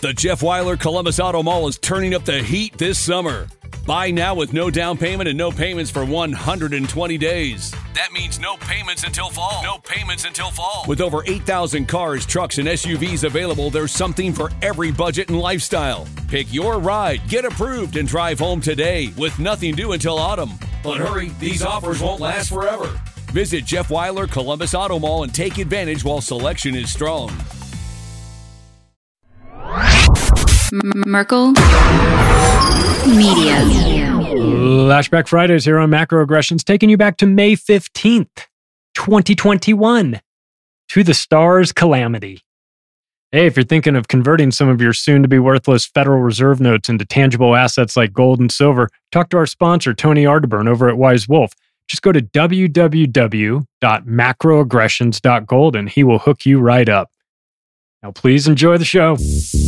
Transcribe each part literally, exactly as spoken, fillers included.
The Jeff Weiler Columbus Auto Mall is turning up the heat this summer. Buy now with no down payment and no payments for one hundred twenty days. That means no payments until fall. No payments until fall. With over eight thousand cars, trucks, and S U Vs available, there's something for every budget and lifestyle. Pick your ride, get approved, and drive home today with nothing due until autumn. But hurry, these offers won't last forever. Visit Jeff Weiler Columbus Auto Mall and take advantage while selection is strong. Merkel Media. Flashback Fridays here on Macroaggressions, taking you back to May fifteenth, twenty twenty-one, to the stars calamity. Hey, if you're thinking of converting some of your soon-to-be worthless Federal Reserve notes into tangible assets like gold and silver, talk to our sponsor, Tony Arterburn, over at Wise Wolf. Just go to w w w dot macroaggressions dot gold and he will hook you right up. Now, please enjoy the show.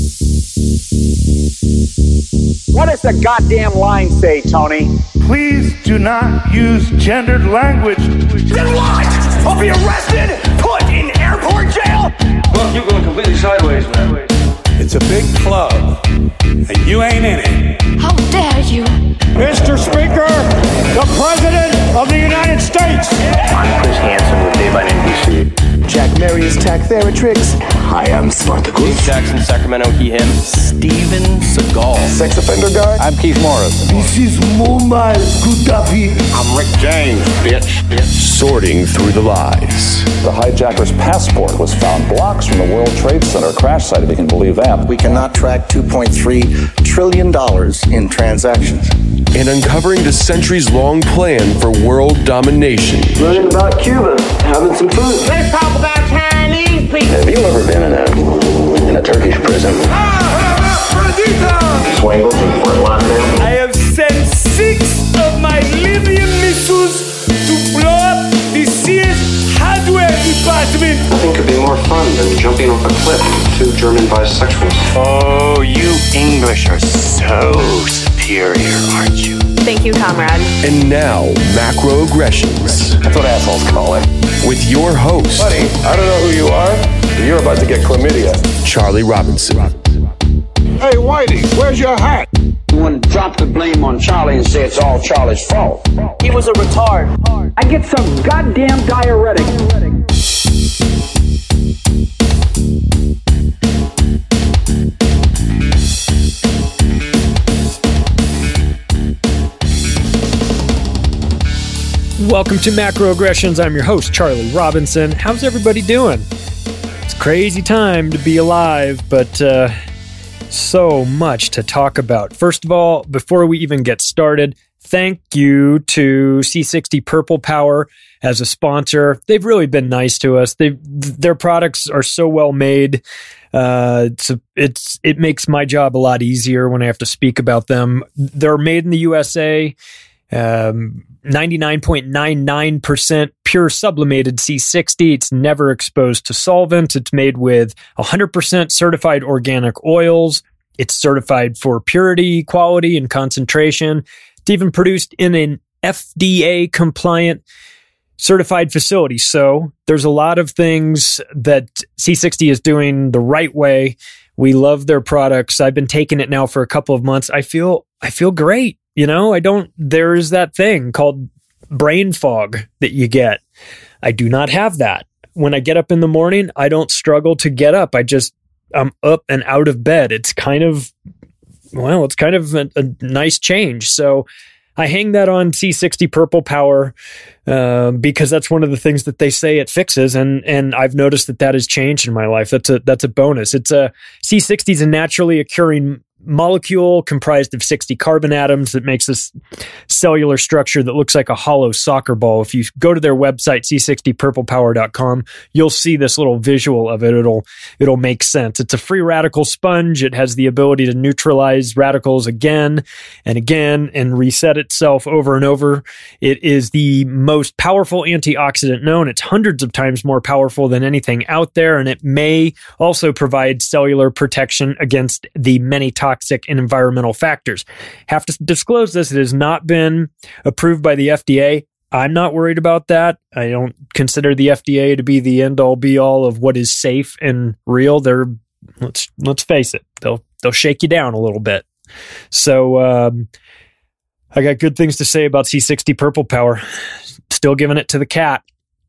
What does the goddamn line say, Tony? Please do not use gendered language. Then what? I'll be arrested, put in airport jail? Look, you're going completely sideways, man. It's a big club, and you ain't in it. How dare you? Mister Speaker, the President of the United States. I'm Chris Hansen with Dave on N B C. Jack Marius Tack Theratrix. Hi, I'm Spartacus. Dave Jackson, Sacramento, he, him. Steven Seagal. Sex offender guy. I'm Keith Morris. This is Muammar Gaddafi. I'm Rick James, bitch. bitch. Sorting through the lies. The hijacker's passport was found blocks from the World Trade Center crash site, if you can believe that. We cannot track two point three trillion dollars in transactions. And uncovering the centuries-long plan for world domination. Learning about Cuba, having some food. Let's talk about Chinese people. Have you ever been in a in a Turkish prison? Swangles in Fort Lauderdale. I have sent six of my Libyan missiles to blow up the C S hardware department. Nothing could be more fun than jumping off a cliff with two German bisexuals. Oh, you English are so superior, aren't you? Thank you, comrade. And now, Macroaggressions. That's what assholes call it. With your host, Buddy, I don't know who you are, but you're about to get chlamydia. Charlie Robinson. Hey, Whitey, where's your hat? You want to drop the blame on Charlie and say it's all Charlie's fault. He was a retard. I get some goddamn diuretic. Welcome to Macroaggressions. I'm your host, Charlie Robinson. How's everybody doing? It's a crazy time to be alive, but uh, so much to talk about. First of all, before we even get started, thank you to C sixty Purple Power as a sponsor. They've really been nice to us. They their products are so well made. Uh, it's it's it makes my job a lot easier when I have to speak about them. They're made in the U S A. Um, ninety-nine point nine nine percent pure sublimated C sixty. It's never exposed to solvents. It's made with one hundred percent certified organic oils. It's certified for purity, quality, and concentration. It's even produced in an F D A compliant certified facility. So there's a lot of things that C sixty is doing the right way. We love their products. I've been taking it now for a couple of months. I feel, I feel great. You know, I don't, there's that thing called brain fog that you get. I do not have that. When I get up in the morning, I don't struggle to get up. I just, I'm up and out of bed. It's kind of, well, it's kind of a, a nice change. So I hang that on C sixty Purple Power uh, because that's one of the things that they say it fixes. And, and I've noticed that that has changed in my life. That's a, that's a bonus. It's a C sixty is a naturally occurring molecule comprised of sixty carbon atoms that makes this cellular structure that looks like a hollow soccer ball. If you go to their website, c sixty purple power dot com, you'll see this little visual of it. It'll, it'll make sense. It's a free radical sponge. It has the ability to neutralize radicals again and again and reset itself over and over. It is the most powerful antioxidant known. It's hundreds of times more powerful than anything out there, and it may also provide cellular protection against the many toxic and environmental factors. Have to disclose this. It has not been approved by the F D A. I'm not worried about that. I don't consider the F D A to be the end all be all of what is safe and real. They're, let's, let's face it, they'll they'll shake you down a little bit. So um, I got good things to say about C sixty Purple Power. Still giving it to the cat.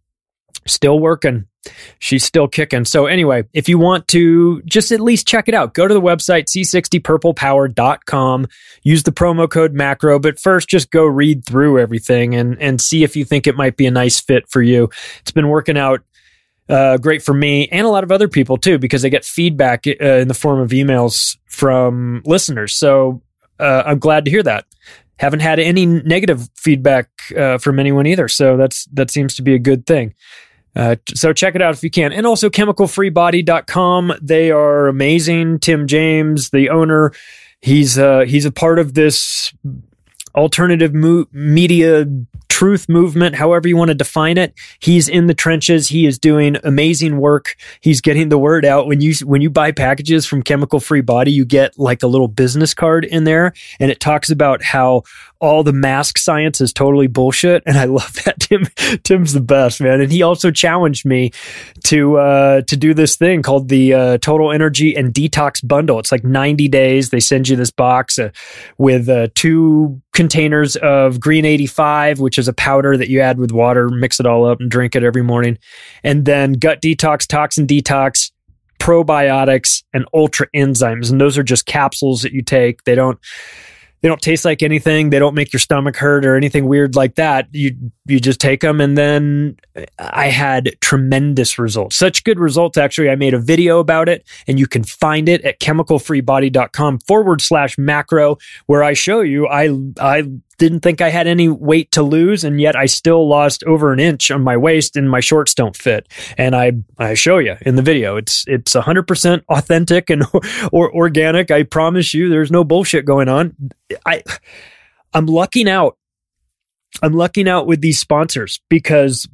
Still working. She's still kicking. So anyway, if you want to just at least check it out, go to the website, c sixty purple power dot com. Use the promo code macro, but first just go read through everything and, and see if you think it might be a nice fit for you. It's been working out uh, great for me and a lot of other people too, because I get feedback uh, in the form of emails from listeners. So uh, I'm glad to hear that. Haven't had any negative feedback uh, from anyone either. So that's that seems to be a good thing. Uh, so check it out if you can. And also chemical free body dot com. They are amazing. Tim James, the owner, he's uh, he's a part of this alternative mo- media truth movement, however you want to define it. He's in the trenches. He is doing amazing work. He's getting the word out. When you when you buy packages from Chemical Free Body, you get like a little business card in there, and it talks about how all the mask science is totally bullshit. And I love that. Tim Tim's the best, man. And he also challenged me to uh, to do this thing called the uh, Total Energy and Detox Bundle. It's like ninety days. They send you this box uh, with uh, two containers of Green eighty-five, which is a powder that you add with water, mix it all up and drink it every morning. And then gut detox, toxin detox, probiotics, and ultra enzymes. And those are just capsules that you take. They don't They don't taste like anything. They don't make your stomach hurt or anything weird like that. You you just take them, and then I had tremendous results. Such good results, actually. I made a video about it, and you can find it at chemical free body dot com forward slash macro, where I show you I I didn't think I had any weight to lose, and yet I still lost over an inch on my waist, and my shorts don't fit. And I I show you in the video. It's it's one hundred percent authentic and or organic. I promise you, there's no bullshit going on. I, I'm lucking out. I'm lucking out with these sponsors because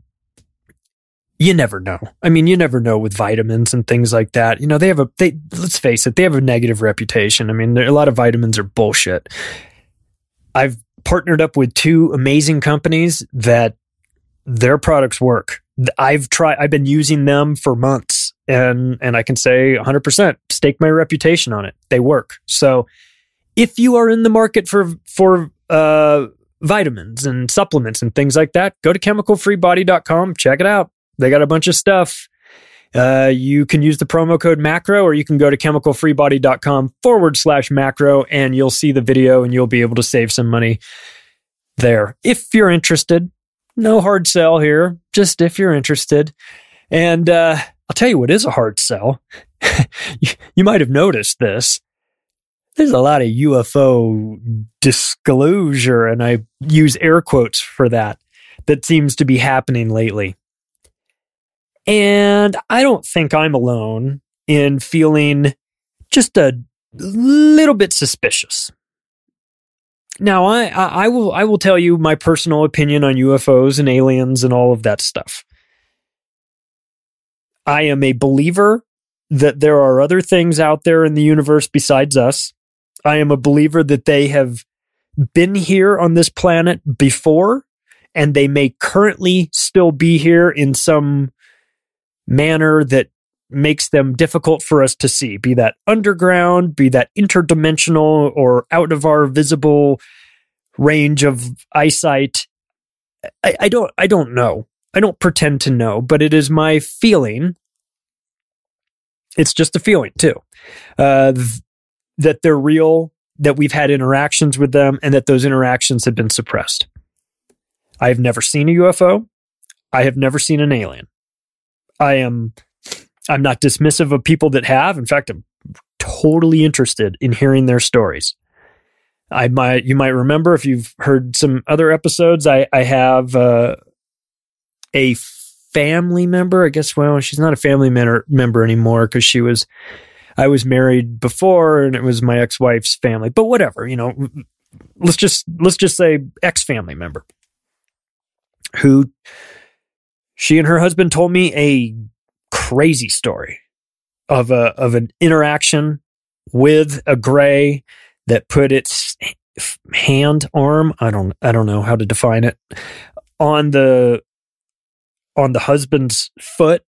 you never know. I mean, you never know with vitamins and things like that. You know, they have a, they, let's face it, they have a negative reputation. I mean, there, a lot of vitamins are bullshit. I've partnered up with two amazing companies that their products work. I've tried, I've been using them for months, and, and I can say one hundred percent stake my reputation on it. They work. So if you are in the market for, for, uh, vitamins and supplements and things like that, go to chemical free body dot com. Check it out. They got a bunch of stuff. Uh, you can use the promo code macro, or you can go to chemical free body dot com forward slash macro, and you'll see the video and you'll be able to save some money there. If you're interested, no hard sell here, just if you're interested. And, uh, I'll tell you what is a hard sell. you, you might have noticed this. There's a lot of U F O disclosure, and I use air quotes for that, that seems to be happening lately. And I don't think I'm alone in feeling just a little bit suspicious. Now, I, I will I will tell you my personal opinion on U F Os and aliens and all of that stuff. I am a believer that there are other things out there in the universe besides us. I am a believer that they have been here on this planet before, and they may currently still be here in some manner that makes them difficult for us to see, be that underground, be that interdimensional, or out of our visible range of eyesight. I, I don't, I don't know. I don't pretend to know, but it is my feeling. It's just a feeling too, uh, th- that they're real, that we've had interactions with them, and that those interactions have been suppressed. I have never seen a U F O. I have never seen an alien. I am, I'm not dismissive of people that have. In fact, I'm totally interested in hearing their stories. I might, you might remember, if you've heard some other episodes, I, I have uh, a family member. I guess, well, she's not a family member member anymore, because she was, I was married before, and it was my ex-wife's family. But whatever, you know, let's just let's just say ex-family member, who she and her husband told me a crazy story of a of an interaction with a gray that put its hand, arm, I don't I don't know how to define it, on the on the husband's foot,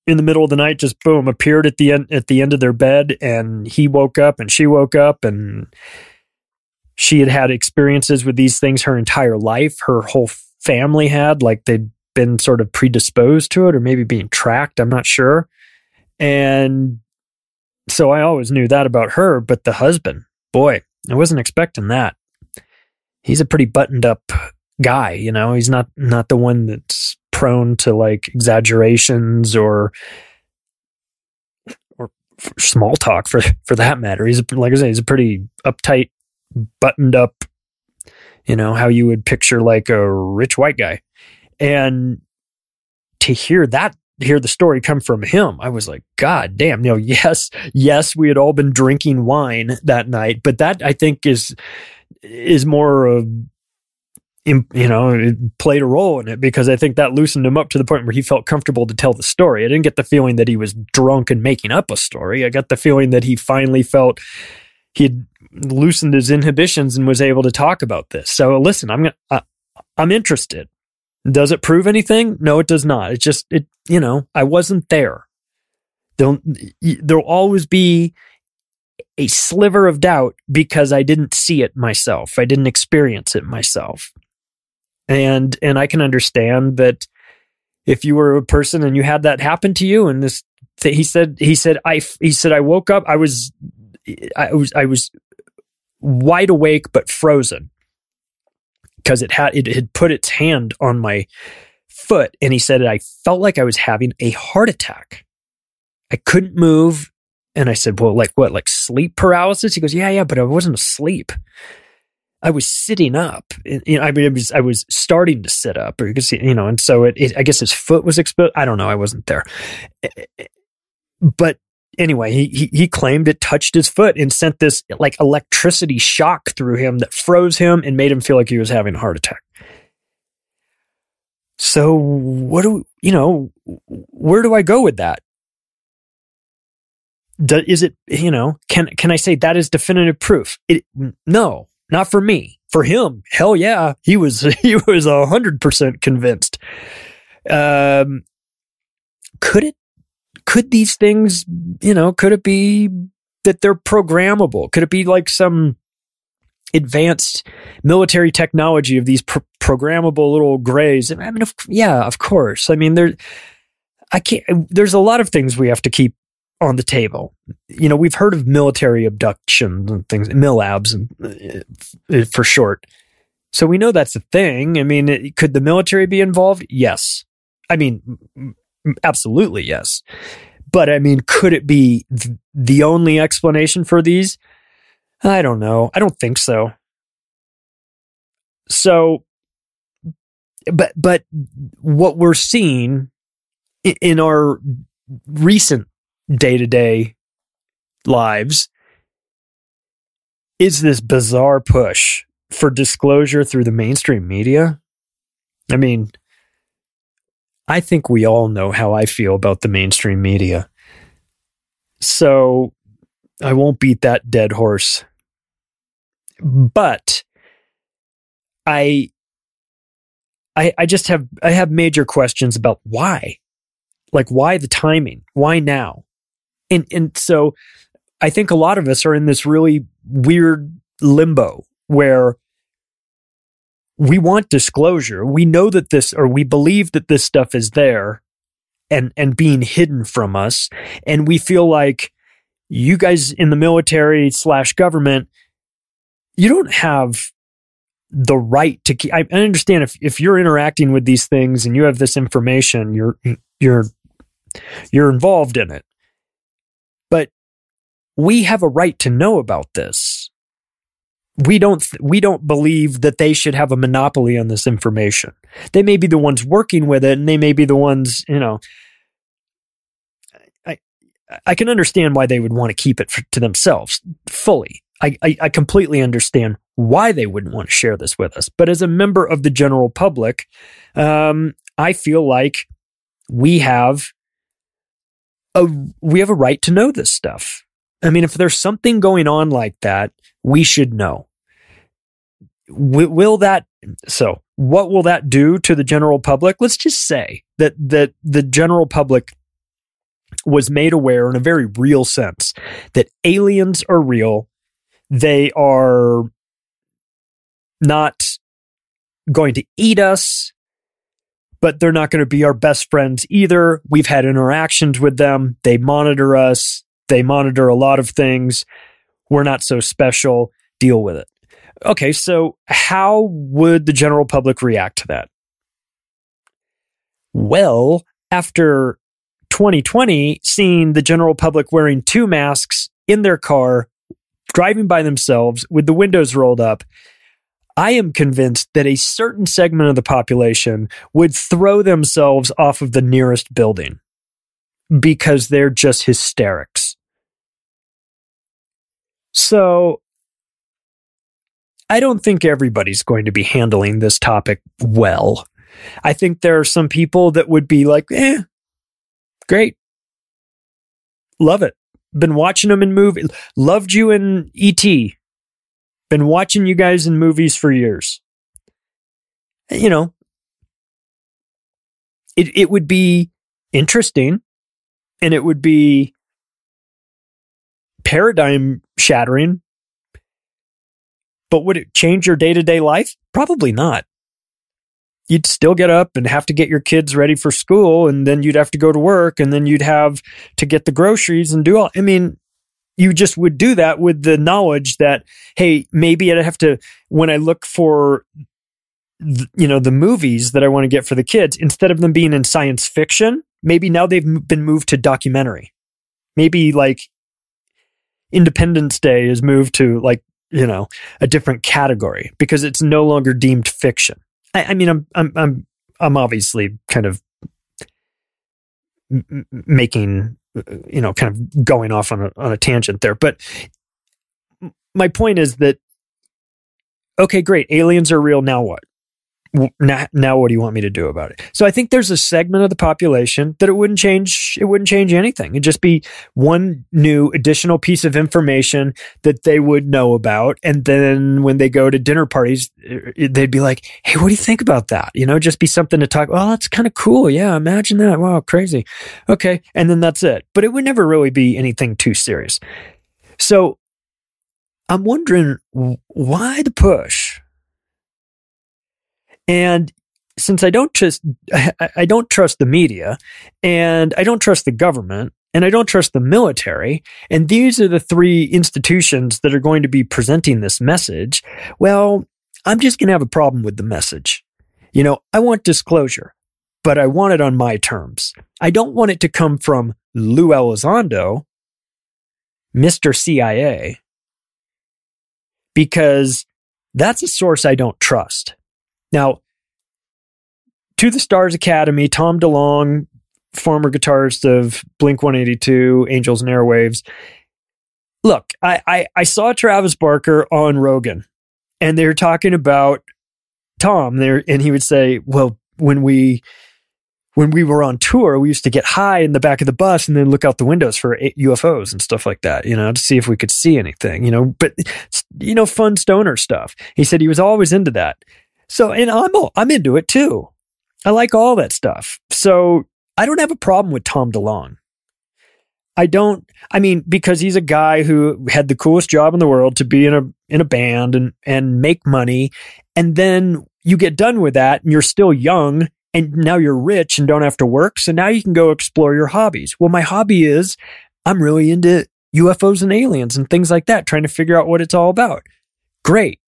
in the middle of the night, just boom, appeared at the end at the end of their bed, and he woke up and she woke up, and she had had experiences with these things her entire life. Her whole family had, like they'd been sort of predisposed to it, or maybe being tracked. I'm not sure. And so I always knew that about her, but the husband, boy, I wasn't expecting that. He's a pretty buttoned up guy, you know, he's not, not the one that's prone to like exaggerations or, or small talk for, for that matter. He's a, like I say, he's a pretty uptight, buttoned up, you know, how you would picture like a rich white guy. And to hear that, hear the story come from him, I was like, God damn, you know, yes, yes, we had all been drinking wine that night, but that I think is, is more of, you know, it played a role in it, because I think that loosened him up to the point where he felt comfortable to tell the story. I didn't get the feeling that he was drunk and making up a story. I got the feeling that he finally felt he had loosened his inhibitions and was able to talk about this. So listen, I'm gonna, I, I'm interested. Does it prove anything? No, it does not. It just, it, you know, I wasn't there. There'll, there'll always be a sliver of doubt because I didn't see it myself. I didn't experience it myself. And, and I can understand that if you were a person and you had that happen to you, and this, he said, he said, I, he said, I woke up, I was, I was, I was wide awake, but frozen. Because it had it had put its hand on my foot, and he said I felt like I was having a heart attack. I couldn't move, and I said, "Well, like what? Like sleep paralysis?" He goes, "Yeah, yeah, but I wasn't asleep. I was sitting up. You know, I mean, it was I was starting to sit up, or you could see, you know." And so it, it I guess his foot was exposed. I don't know. I wasn't there, but anyway, he, he he claimed it touched his foot and sent this like electricity shock through him that froze him and made him feel like he was having a heart attack. So what do you know? Where do I go with that? Do, is it, you know? Can can I say that is definitive proof? It, no, not for me. For him, hell yeah, he was he was a hundred percent convinced. Um, could it? Could these things, you know, could it be that they're programmable? Could it be like some advanced military technology of these pro- programmable little grays? I mean, of, yeah, of course. I mean, there, I can't, there's a lot of things we have to keep on the table. You know, we've heard of military abduction and things, MILABs and, uh, for short. So we know that's a thing. I mean, it, could the military be involved? Yes. I mean, absolutely, yes. But I mean, could it be th- the only explanation for these? I don't know. I don't think so. So, but but what we're seeing in, in our recent day-to-day lives is this bizarre push for disclosure through the mainstream media. I mean, I think we all know how I feel about the mainstream media. So I won't beat that dead horse. But I I I just have I have major questions about why. Like why the timing? Why now? And and so I think a lot of us are in this really weird limbo where we want disclosure. We know that this, or we believe that this stuff is there and, and being hidden from us. And we feel like you guys in the military slash government, you don't have the right to keep, I understand if, if you're interacting with these things and you have this information, you're, you're, you're involved in it. But we have a right to know about this. We don't we don't believe that they should have a monopoly on this information. They may be the ones working with it, and they may be the ones, you know. I I can understand why they would want to keep it for, to themselves fully. I, I I completely understand why they wouldn't want to share this with us. But as a member of the general public, um, I feel like we have a we have a right to know this stuff. I mean, if there's something going on like that, we should know. Will, will that, so what will that do to the general public? Let's just say that, that the general public was made aware in a very real sense that aliens are real. They are not going to eat us, but they're not going to be our best friends either. We've had interactions with them. They monitor us. They monitor a lot of things. We're not so special. Deal with it. Okay, so how would the general public react to that? Well, after twenty twenty, seeing the general public wearing two masks in their car, driving by themselves with the windows rolled up, I am convinced that a certain segment of the population would throw themselves off of the nearest building because they're just hysterics. So I don't think everybody's going to be handling this topic well. I think there are some people that would be like, eh, great. Love it. Been watching them in movies. Loved you in E T. Been watching you guys in movies for years. You know, it it would be interesting and it would be paradigm shattering. But would it change your day-to-day life? Probably not. You'd still get up and have to get your kids ready for school, and then you'd have to go to work, and then you'd have to get the groceries and do all. I mean, you just would do that with the knowledge that, hey, maybe I'd have to, when I look for, you know, the movies that I want to get for the kids, instead of them being in science fiction, maybe now they've been moved to documentary. Maybe like Independence Day is moved to like, you know, a different category because it's no longer deemed fiction. I, I mean, I'm, I'm, I'm, I'm obviously kind of m- making, you know, kind of going off on a, on a tangent there. But my point is that, okay, great. Aliens are real. Now what? Now, now what do you want me to do about it? So I think there's a segment of the population that it wouldn't change. It wouldn't change anything. It'd just be one new additional piece of information that they would know about. And then when they go to dinner parties, they'd be like, hey, what do you think about that? You know, just be something to talk. Oh, that's kind of cool. Yeah. Imagine that. Wow. Crazy. Okay. And then that's it. But it would never really be anything too serious. So I'm wondering, why the push? And since I don't just, I don't trust the media, and I don't trust the government, and I don't trust the military, and these are the three institutions that are going to be presenting this message, well, I'm just going to have a problem with the message. You know, I want disclosure, but I want it on my terms. I don't want it to come from Lou Elizondo, Mister C I A, because that's a source I don't trust. Now, To the Stars Academy, Tom DeLonge, former guitarist of Blink one eighty-two, Angels and Airwaves. Look, I, I, I saw Travis Barker on Rogan, and they were talking about Tom there, and he would say, well, when we when we were on tour, we used to get high in the back of the bus and then look out the windows for U F Os and stuff like that, you know, to see if we could see anything, you know, but, you know, fun stoner stuff. He said he was always into that. So, and I'm, I'm into it too. I like all that stuff. So I don't have a problem with Tom DeLonge. I don't, I mean, because he's a guy who had the coolest job in the world to be in a, in a band and, and make money. And then you get done with that and you're still young and now you're rich and don't have to work. So now you can go explore your hobbies. Well, my hobby is I'm really into U F Os and aliens and things like that, trying to figure out what it's all about. Great.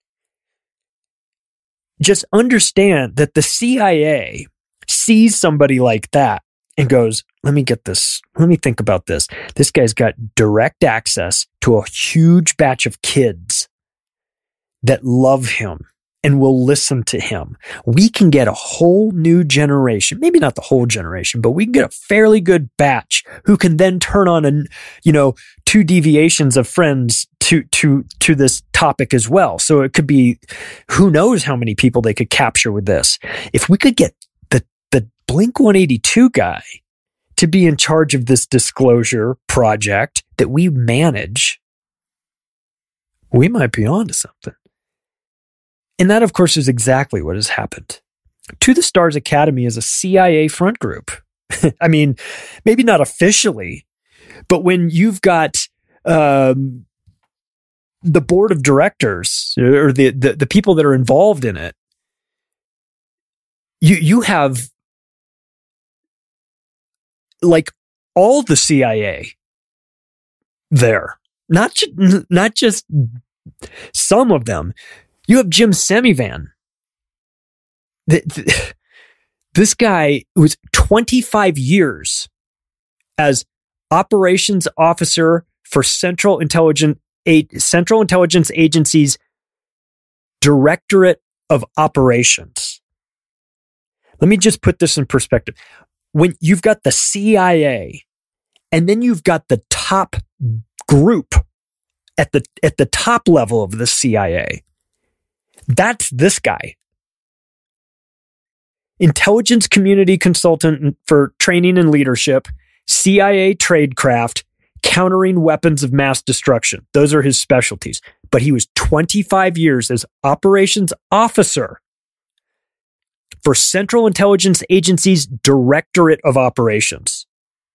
Just understand that the C I A sees somebody like that and goes, let me get this. Let me think about this. This guy's got direct access to a huge batch of kids that love him and will listen to him. We can get a whole new generation, maybe not the whole generation, but we can get a fairly good batch who can then turn on a, you know, two deviations of friends to, to, to this topic as well. So it could be, who knows how many people they could capture with this. If we could get the, the Blink one eighty-two guy to be in charge of this disclosure project that we manage, we might be onto something. And that, of course, is exactly what has happened. To the Stars Academy is a C I A front group. I mean, maybe not officially, but when you've got um, the board of directors or the, the the people that are involved in it, you you have like all the C I A there, not ju- not just some of them. You have Jim Semivan. The, the, this guy was twenty-five years as operations officer for Central Intelligence Central Intelligence Agency's Directorate of Operations. Let me just put this in perspective. When you've got the C I A, and then you've got the top group at the at the top level of the C I A, that's this guy. Intelligence community consultant for training and leadership, C I A tradecraft, countering weapons of mass destruction. Those are his specialties. But he was twenty-five years as operations officer for Central Intelligence Agency's Directorate of Operations.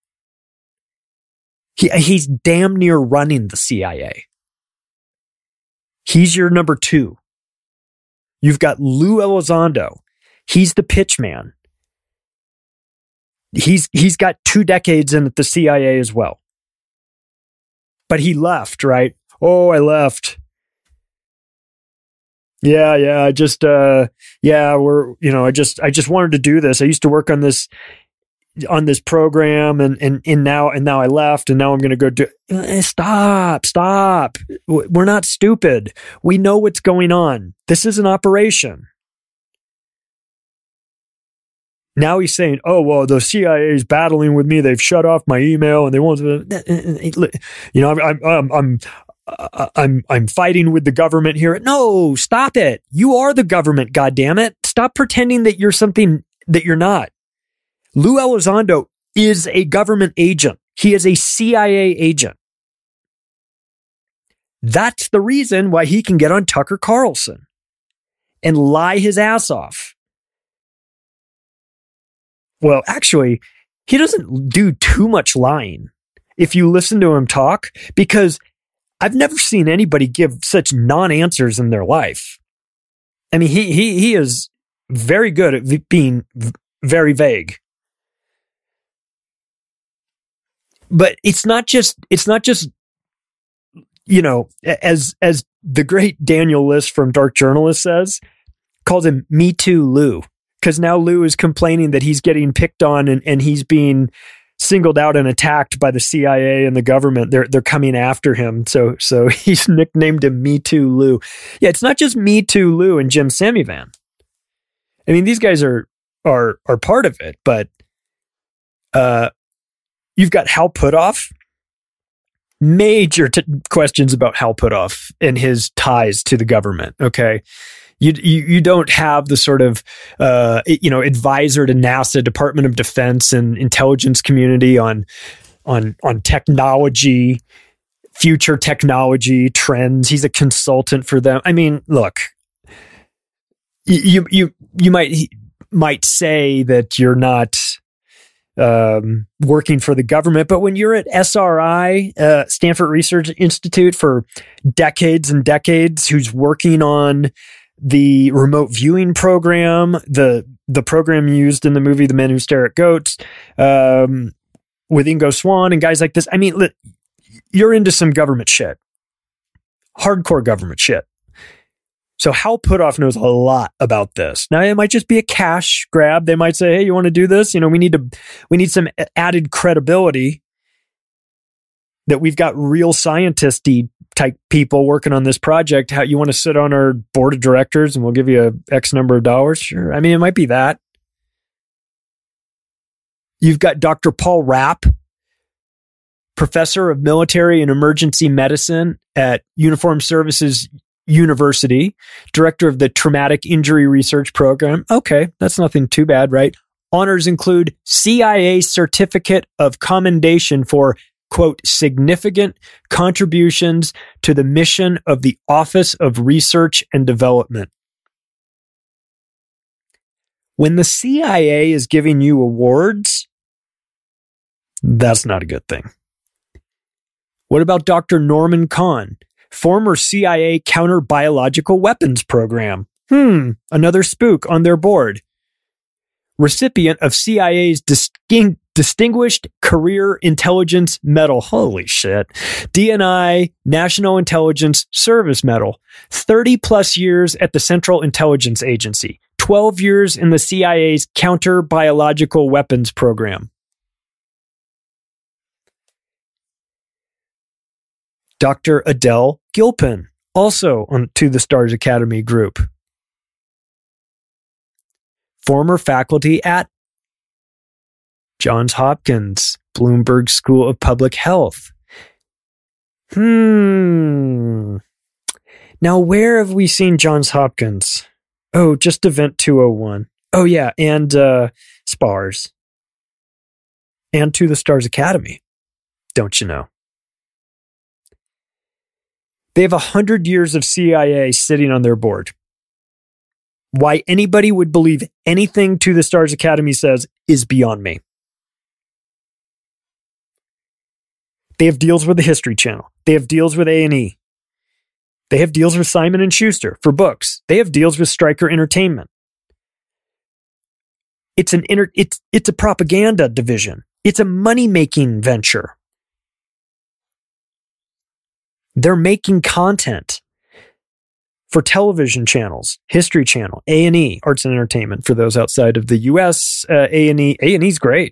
He, he's damn near running the C I A. He's your number two. You've got Lou Elizondo. He's the pitch man. He's he's got two decades in at the C I A as well. But he left, right? Oh, I left. Yeah, yeah, I just uh yeah, we're you know, I just I just wanted to do this. I used to work on this on this program and and, and now and now I left and now I'm going to go do stop, stop. We're not stupid. We know what's going on. This is an operation. Now he's saying, oh, well, the C I A is battling with me. They've shut off my email and they won't, you know, I'm, I'm, I'm, I'm, I'm fighting with the government here. No, stop it. You are the government, goddammit. Stop pretending that you're something that you're not. Lou Elizondo is a government agent. He is a C I A agent. That's the reason why he can get on Tucker Carlson and lie his ass off. Well, actually, he doesn't do too much lying if you listen to him talk, because I've never seen anybody give such non-answers in their life. I mean, he he he is very good at v- being v- very vague. But it's not just it's not just you know, as as the great Daniel List from Dark Journalist says, calls him Me Too Lou. Because now Lou is complaining that he's getting picked on and, and he's being singled out and attacked by the C I A and the government. They're they're coming after him. So so he's nicknamed him Me Too Lou. Yeah, it's not just Me Too Lou and Jim Semivan. I mean, these guys are are are part of it, but uh, you've got Hal Puthoff. Major t- questions about Hal Puthoff and his ties to the government. Okay. You, you you don't have the sort of uh, you know advisor to NASA, Department of Defense, and intelligence community on on on technology, future technology trends. He's a consultant for them. I mean, look, you you you might might say that you're not um, working for the government, but when you're at S R I, uh, Stanford Research Institute, for decades and decades, who's working on the remote viewing program, the the program used in the movie The Men Who Stare at Goats, um, with Ingo Swann and guys like this. I mean, you're into some government shit, hardcore government shit. So Hal Puthoff knows a lot about this. Now, it might just be a cash grab. They might say, "Hey, you want to do this? You know, we need to, we need some added credibility that we've got real scientist-y type people working on this project. How you want to sit on our board of directors and we'll give you a X number of dollars?" Sure. I mean, it might be that. You've got Doctor Paul Rapp, professor of military and emergency medicine at Uniformed Services University, director of the Traumatic Injury Research Program. Okay, that's nothing too bad, right? Honors include C I A Certificate of Commendation for, quote, significant contributions to the mission of the Office of Research and Development. When the C I A is giving you awards, That's not a good thing. What about Doctor Norman Kahn, former C I A counter-biological weapons program? Hmm, another spook on their board. Recipient of C I A's distinct, Distinguished Career Intelligence Medal. Holy shit. D N I National Intelligence Service Medal. thirty plus years at the Central Intelligence Agency. twelve years in the C I A's counter-biological weapons program. Doctor Adele Gilpin, also on To the Stars Academy group. Former faculty at Johns Hopkins, Bloomberg School of Public Health. Hmm. Now, where have we seen Johns Hopkins? Oh, just Event two oh one. Oh, yeah, and uh, SPARS. And To the Stars Academy. Don't you know? They have one hundred years of C I A sitting on their board. Why anybody would believe anything To the Stars Academy says is beyond me. They have deals with the History Channel. They have deals with A and E. They have deals with Simon and Schuster for books. They have deals with Stryker Entertainment. It's an inter- it's it's a propaganda division. It's a money-making venture. They're making content for television channels, History Channel, A and E, Arts and Entertainment. For those outside of the U S, uh, A and E, A and E's great.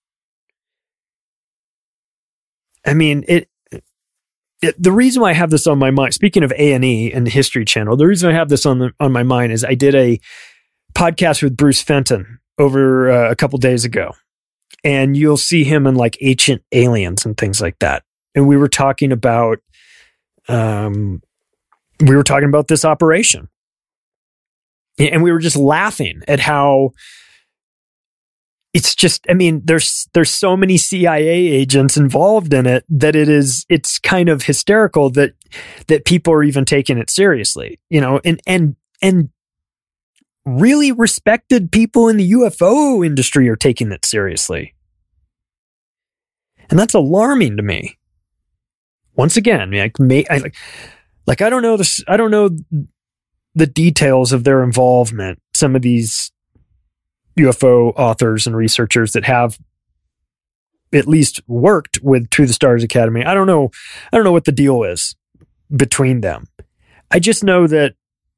I mean, it, it. The reason why I have this on my mind, speaking of A and E and the History Channel, the reason I have this on the, on my mind is I did a podcast with Bruce Fenton over uh, a couple days ago, and you'll see him in like Ancient Aliens and things like that. And we were talking about, um, we were talking about this operation, and we were just laughing at how. It's just, I mean, there's there's so many C I A agents involved in it that it is, it's kind of hysterical that that people are even taking it seriously, you know, and and and really respected people in the U F O industry are taking it seriously. And that's alarming to me. Once again, like, may, I, like, like I don't know this, I don't know the details of their involvement. Some of these U F O authors and researchers that have at least worked with To the Stars Academy. I don't know. I don't know what the deal is between them. I just know that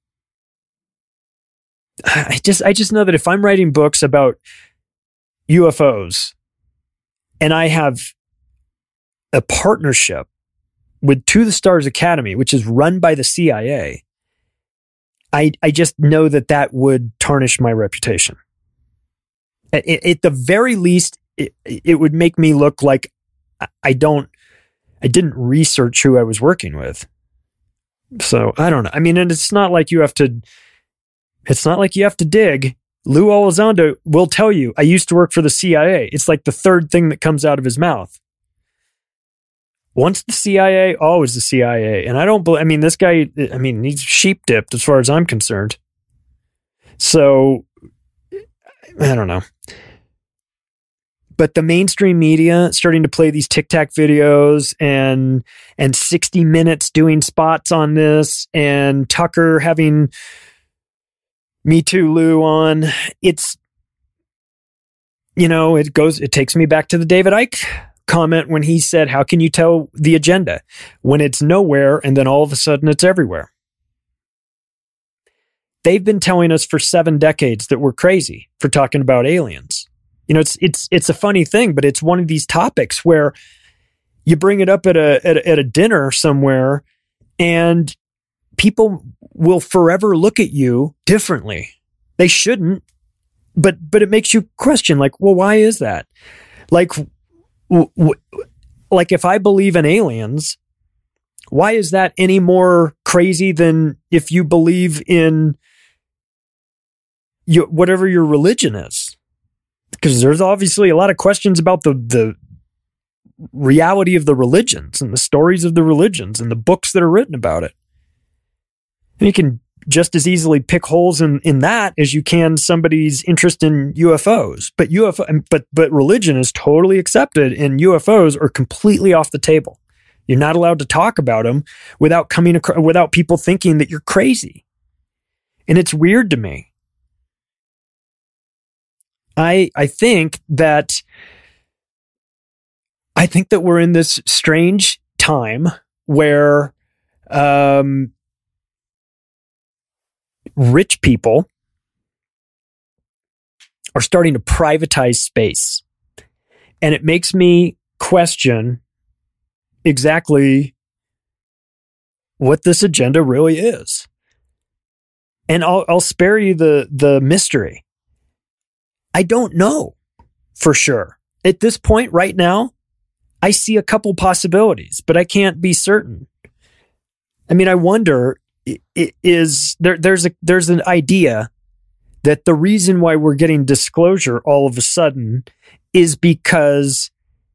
I just, I just know that if I'm writing books about U F Os and I have a partnership with To the Stars Academy, which is run by the C I A, I, I just know that that would tarnish my reputation. At, at the very least, it, it would make me look like I don't, I didn't research who I was working with. So I don't know. I mean, and it's not like you have to, it's not like you have to dig. Lou Elizondo will tell you, I used to work for the C I A. It's like the third thing that comes out of his mouth. Once the C I A, always the C I A. And I don't believe, I mean, this guy, I mean, he's sheep dipped as far as I'm concerned. So I don't know. But the mainstream media starting to play these TikTok videos and and sixty minutes doing spots on this, and Tucker having Me Too Lou on. It's, you know, it goes, it takes me back to the David Icke comment when he said, how can you tell the agenda when it's nowhere and then all of a sudden it's everywhere? They've been telling us for seven decades that we're crazy for talking about aliens. You know, it's it's it's a funny thing, but it's one of these topics where you bring it up at a at a, at a dinner somewhere, and people will forever look at you differently. They shouldn't, but but it makes you question, like, well, why is that? Like, w- w- like if I believe in aliens, why is that any more crazy than if you believe in you, whatever your religion is? Because there's obviously a lot of questions about the, the reality of the religions and the stories of the religions and the books that are written about it. And you can just as easily pick holes in, in that as you can somebody's interest in U F Os. But U F O, but but religion is totally accepted, and U F Os are completely off the table. You're not allowed to talk about them without coming across, without people thinking that you're crazy. And it's weird to me. I I think that I think that we're in this strange time where um, rich people are starting to privatize space. And it makes me question exactly what this agenda really is. And I'll, I'll spare you the, the mystery. I don't know for sure. At this point right now, I see a couple possibilities, but I can't be certain. I mean, I wonder, is there, there's a, there's an idea that the reason why we're getting disclosure all of a sudden is because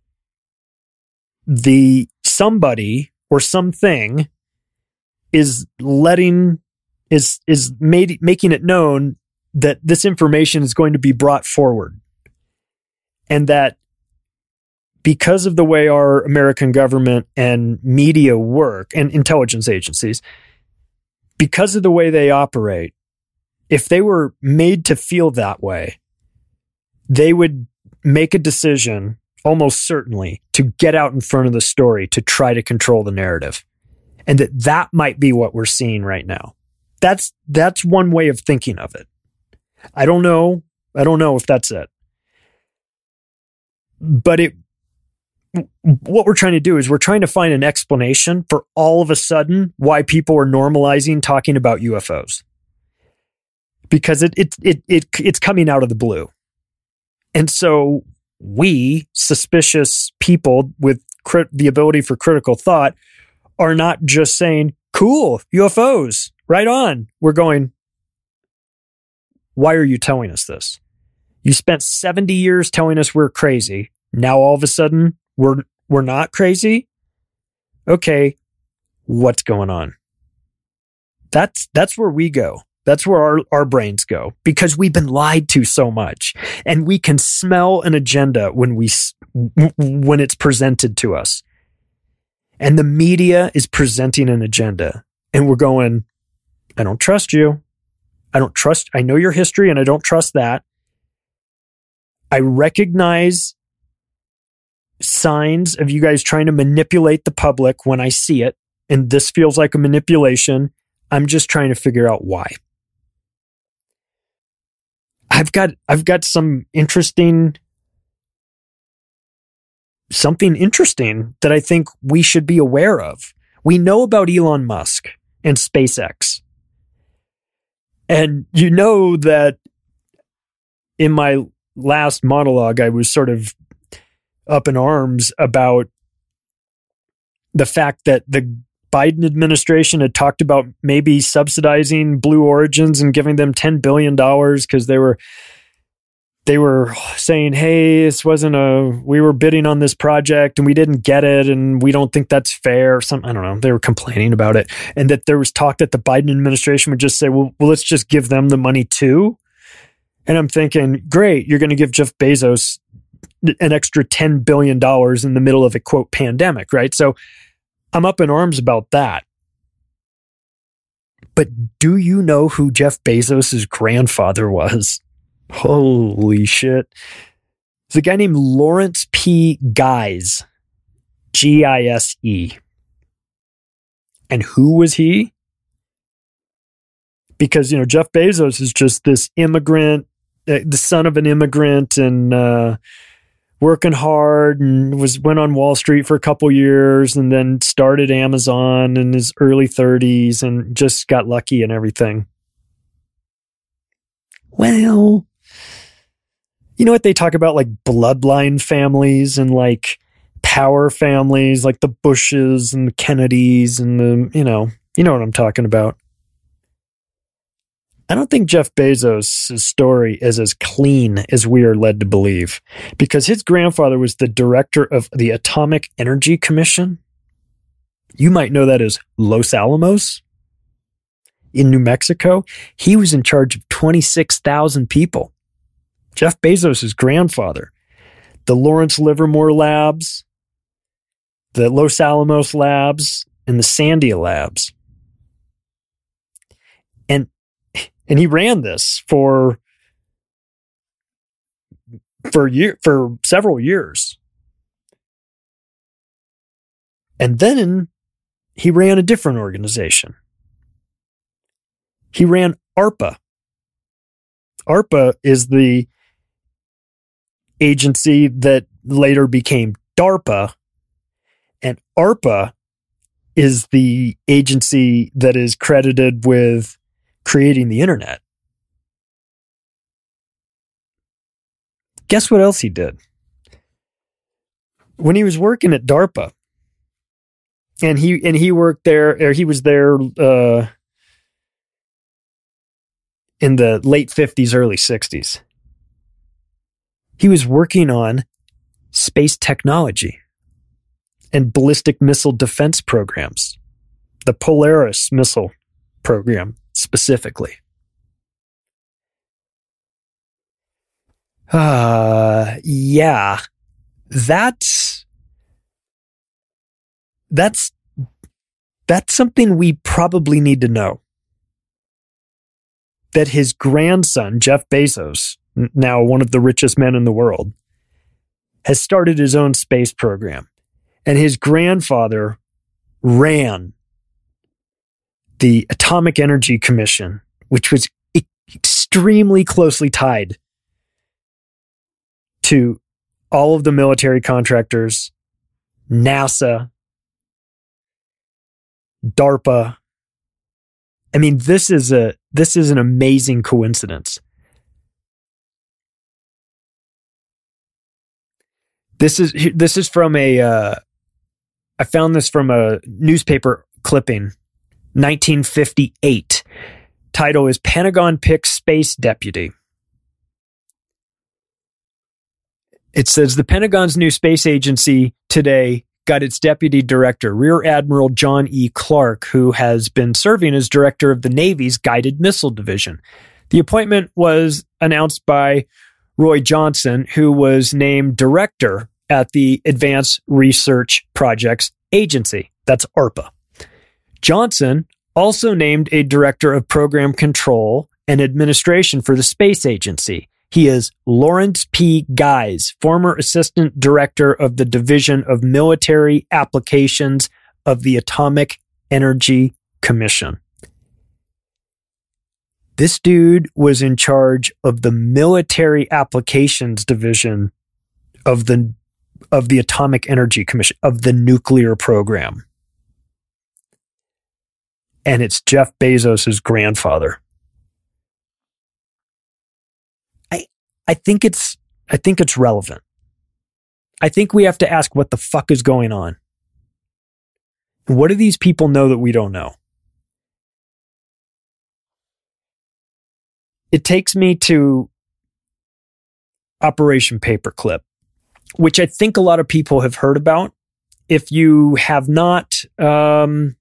the somebody or something is letting, is, is made, making it known that this information is going to be brought forward. And that because of the way our American government and media work and intelligence agencies, because of the way they operate, if they were made to feel that way, they would make a decision almost certainly to get out in front of the story to try to control the narrative. And that that might be what we're seeing right now. That's, that's one way of thinking of it. I don't know. I don't know if that's it. But it, what we're trying to do is we're trying to find an explanation for all of a sudden why people are normalizing talking about U F Os. Because it, it, it, it, it's coming out of the blue. And so we, suspicious people with crit- the ability for critical thought, are not just saying, cool, U F Os, right on. We're going, why are you telling us this? You spent seventy years telling us we're crazy. Now all of a sudden we're we're not crazy? Okay, what's going on? That's that's where we go. That's where our, our brains go, because we've been lied to so much, and we can smell an agenda when we when it's presented to us. And the media is presenting an agenda, and we're going, I don't trust you. I don't trust, I know your history and I don't trust that. I recognize signs of you guys trying to manipulate the public when I see it, and this feels like a manipulation. I'm just trying to figure out why. I've got I've got some interesting something interesting that I think we should be aware of. We know about Elon Musk and SpaceX. And you know that in my last monologue, I was sort of up in arms about the fact that the Biden administration had talked about maybe subsidizing Blue Origins and giving them ten billion dollars because they were they were saying, hey, this wasn't a, we were bidding on this project and we didn't get it and we don't think that's fair. Some, I don't know. They were complaining about it. And that there was talk that the Biden administration would just say, well, well let's just give them the money too. And I'm thinking, great, you're going to give Jeff Bezos an extra ten billion dollars in the middle of a, quote, pandemic, right? So I'm up in arms about that. But do you know who Jeff Bezos' grandfather was? Holy shit. It's a guy named Lawrence P. Gise. G I S E. And who was he? Because, you know, Jeff Bezos is just this immigrant, uh, the son of an immigrant, and uh, working hard, and was went on Wall Street for a couple years, and then started Amazon in his early thirties, and just got lucky and everything. Well, you know what they talk about, like bloodline families and like power families, like the Bushes and the Kennedys and the, you know, you know what I'm talking about. I don't think Jeff Bezos' story is as clean as we are led to believe, because his grandfather was the director of the Atomic Energy Commission. You might know that as Los Alamos. in New Mexico, he was in charge of twenty-six thousand people. Jeff Bezos' grandfather. The Lawrence Livermore Labs, the Los Alamos Labs, and the Sandia Labs. And, and he ran this for, for, year, for several years. And then he ran a different organization. He ran ARPA. ARPA is the agency that later became DARPA, and ARPA is the agency that is credited with creating the internet. Guess what else he did? When he was working at DARPA, and he and he worked there, or he was there uh, in the late fifties, early sixties. He was working on space technology and ballistic missile defense programs, the Polaris missile program specifically. Uh, yeah, that's, that's, that's something we probably need to know. That his grandson, Jeff Bezos, now one of the richest men in the world, has started his own space program. And his grandfather ran the Atomic Energy Commission, which was e- extremely closely tied to all of the military contractors, NASA, DARPA. I mean, this is a this is an amazing coincidence. This is this is from a. Uh, I found this from a newspaper clipping, nineteen fifty-eight. Title is "Pentagon Picks Space Deputy." It says the Pentagon's new space agency today got its deputy director, Rear Admiral John E. Clark, who has been serving as director of the Navy's Guided Missile Division. The appointment was announced by Roy Johnson, who was named director at the Advanced Research Projects Agency. That's ARPA. Johnson also named a director of program control and administration for the space agency. He is Lawrence P. Guise, former assistant director of the Division of Military Applications of the Atomic Energy Commission. This dude was in charge of the Military Applications Division of the of the Atomic Energy Commission, of the nuclear program. And it's Jeff Bezos' grandfather. I I think it's I think it's relevant. I think we have to ask what the fuck is going on. What do these people know that we don't know? It takes me to Operation Paperclip, which I think a lot of people have heard about. If you have not, um,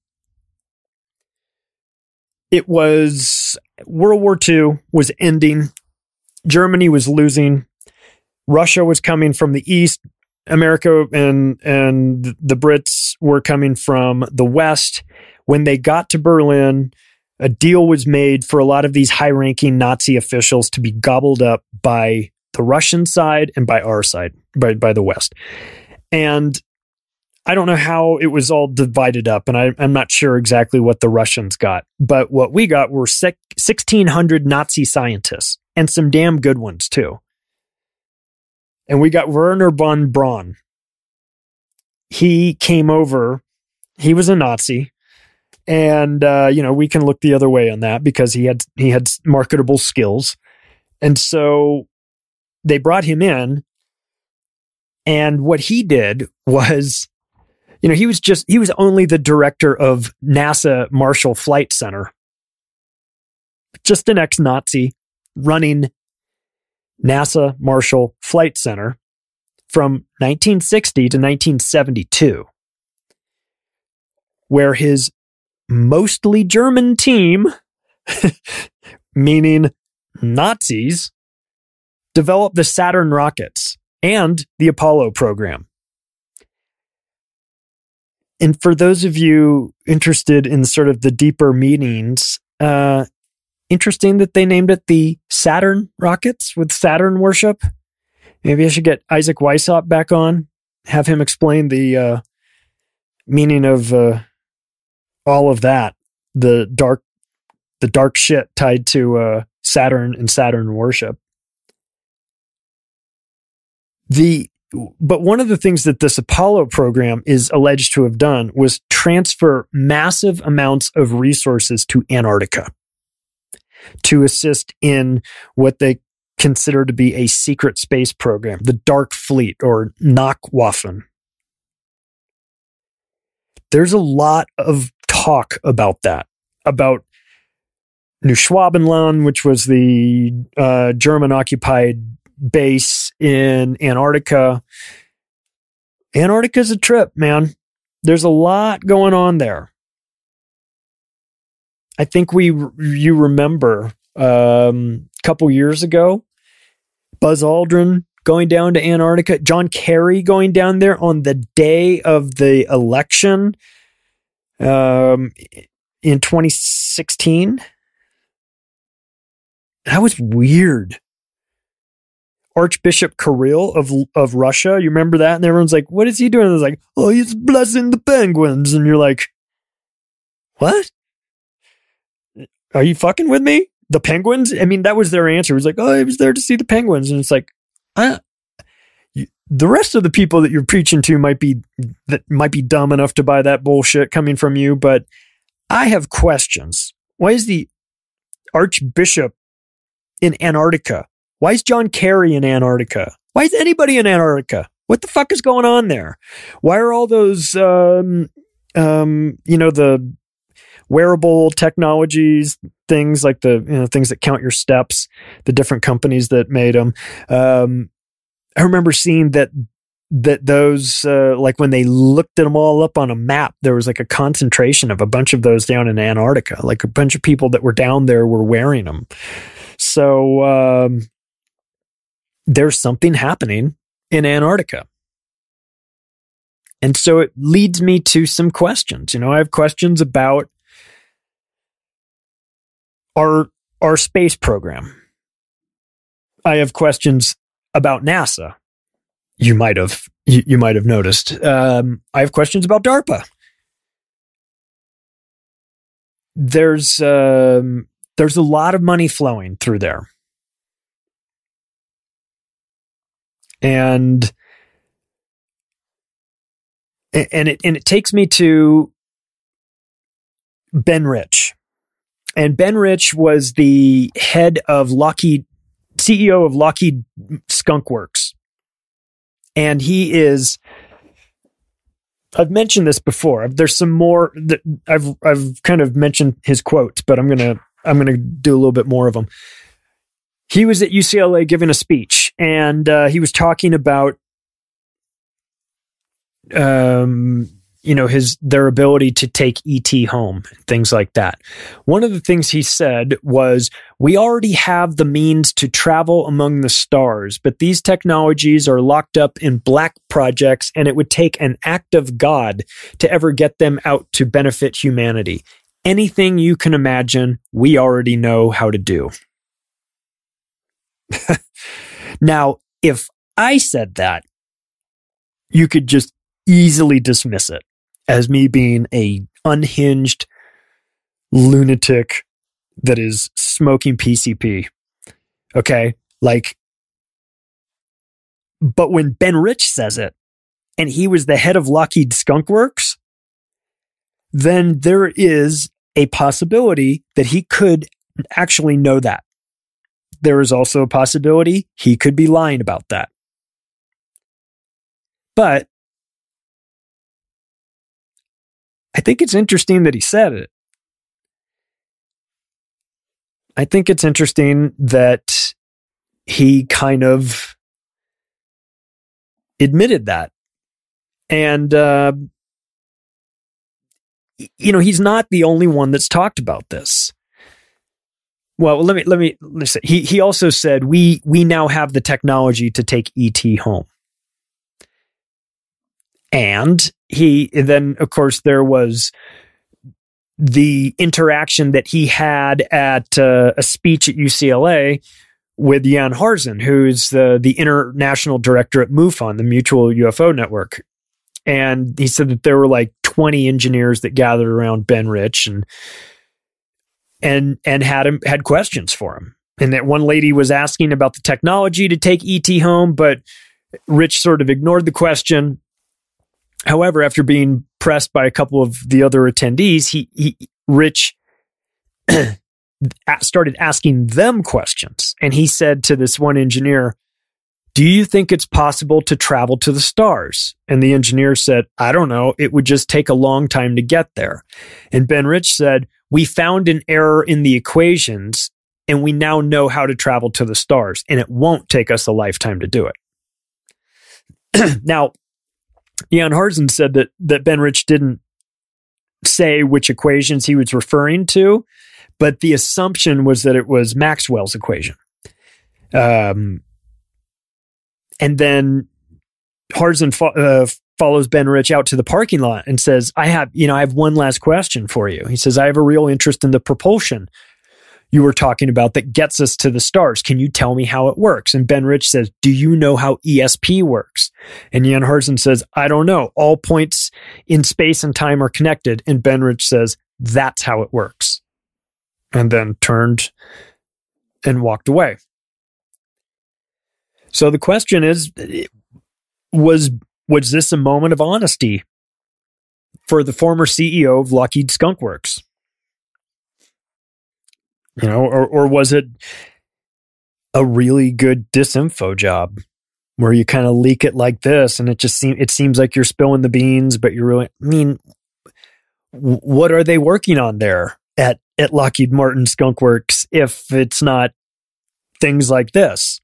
it was World War Two was ending. Germany was losing. Russia was coming from the east. America and and the Brits were coming from the west. When they got to Berlin, a deal was made for a lot of these high-ranking Nazi officials to be gobbled up by the Russian side and by our side, by, by the West. And I don't know how it was all divided up, and I, I'm not sure exactly what the Russians got. But what we got were sixteen hundred Nazi scientists, and some damn good ones, too. And we got Werner von Braun. He came over. He was a Nazi. And, uh, you know, we can look the other way on that because he had he had marketable skills. And so they brought him in. And what he did was, you know, he was just, he was only the director of NASA Marshall Flight Center. Just an ex-Nazi running NASA Marshall Flight Center from nineteen sixty to nineteen seventy-two, where his mostly German team meaning Nazis, developed the Saturn rockets and the Apollo program. And for those of you interested in sort of the deeper meanings, uh, interesting that they named it the Saturn rockets with Saturn worship. Maybe I should get Isaac Weishaupt back on, have him explain the uh, meaning of uh, all of that, the dark, the dark shit tied to uh, Saturn and Saturn worship. The But one of the things that this Apollo program is alleged to have done was transfer massive amounts of resources to Antarctica to assist in what they consider to be a secret space program, the Dark Fleet, or Nachtwaffen. There's a lot of talk about that, about Neuschwabenland, which was the uh, German-occupied base in Antarctica. Antarctica's a trip, man. There's a lot going on there. I think we you remember um, a couple years ago, Buzz Aldrin going down to Antarctica, John Kerry going down there on the day of the election um, in twenty sixteen. That was weird. Archbishop Kirill of of Russia, you remember that? And everyone's like, what is he doing? And it's like, oh, he's blessing the penguins. And you're like, what? Are you fucking with me? The penguins? I mean, that was their answer. It was like, oh, he was there to see the penguins. And it's like, I, you, the rest of the people that you're preaching to might be that might be dumb enough to buy that bullshit coming from you, but I have questions. Why is the Archbishop in Antarctica? Why is John Kerry in Antarctica? Why is anybody in Antarctica? What the fuck is going on there? Why are all those, um, um, you know, the wearable technologies, things like the, you know, things that count your steps, the different companies that made them. Um, I remember seeing that, that those, uh, like when they looked them all up on a map, there was like a concentration of a bunch of those down in Antarctica. Like a bunch of people that were down there were wearing them. So, um, there's something happening in Antarctica. And so it leads me to some questions. You know, I have questions about our, our space program. I have questions about NASA. You might have, you, you might have noticed. Um, I have questions about DARPA. There's, um, there's a lot of money flowing through there. And and it and it takes me to Ben Rich. And Ben Rich was the head of Lockheed, C E O of Lockheed Skunk Works. And he is, I've mentioned this before. There's some more that I've I've kind of mentioned his quotes, but I'm gonna I'm gonna do a little bit more of them. He was at U C L A giving a speech, and uh, he was talking about, um, you know, his their ability to take E T home, things like that. One of the things he said was, "We already have the means to travel among the stars, but these technologies are locked up in black projects, and it would take an act of God to ever get them out to benefit humanity. Anything you can imagine, we already know how to do." Now, if I said that, you could just easily dismiss it as me being a unhinged lunatic that is smoking P C P. Okay? Like, but when Ben Rich says it, and he was the head of Lockheed Skunk Works, then there is a possibility that he could actually know that. There is also a possibility he could be lying about that. But I think it's interesting that he said it. I think it's interesting that he kind of admitted that. And, uh, you know, he's not the only one that's talked about this. Well, let me let me listen. He he also said we we now have the technology to take E T home. And he and then of course there was the interaction that he had at uh, a speech at U C L A with Jan Harzen, who's the the international director at MUFON, the Mutual U F O Network. And he said that there were like twenty engineers that gathered around Ben Rich and and and had him had questions for him. And that one lady was asking about the technology to take E T home, but Rich sort of ignored the question. However, after being pressed by a couple of the other attendees, he, he Rich started asking them questions. And he said to this one engineer, "Do you think it's possible to travel to the stars?" And the engineer said, "I don't know. It would just take a long time to get there." And Ben Rich said, "We found an error in the equations, and we now know how to travel to the stars, and it won't take us a lifetime to do it." Now, Jan Harzen said that that Ben Rich didn't say which equations he was referring to, but the assumption was that it was Maxwell's equation. Um, and then Harzen fo- uh, follows Ben Rich out to the parking lot and says, "I have, you know, I have one last question for you." He says, "I have a real interest in the propulsion you were talking about that gets us to the stars. Can you tell me how it works?" And Ben Rich says, "Do you know how E S P works?" And Jan Harzen says, "I don't know. All points in space and time are connected." And Ben Rich says, "That's how it works." And then turned and walked away. So the question is, was, was this a moment of honesty for the former C E O of Lockheed Skunk Works? You know, or or was it a really good disinfo job where you kind of leak it like this, and it just seems it seems like you're spilling the beans, but you're really, I mean, w- what are they working on there at at Lockheed Martin Skunk Works if it's not things like this?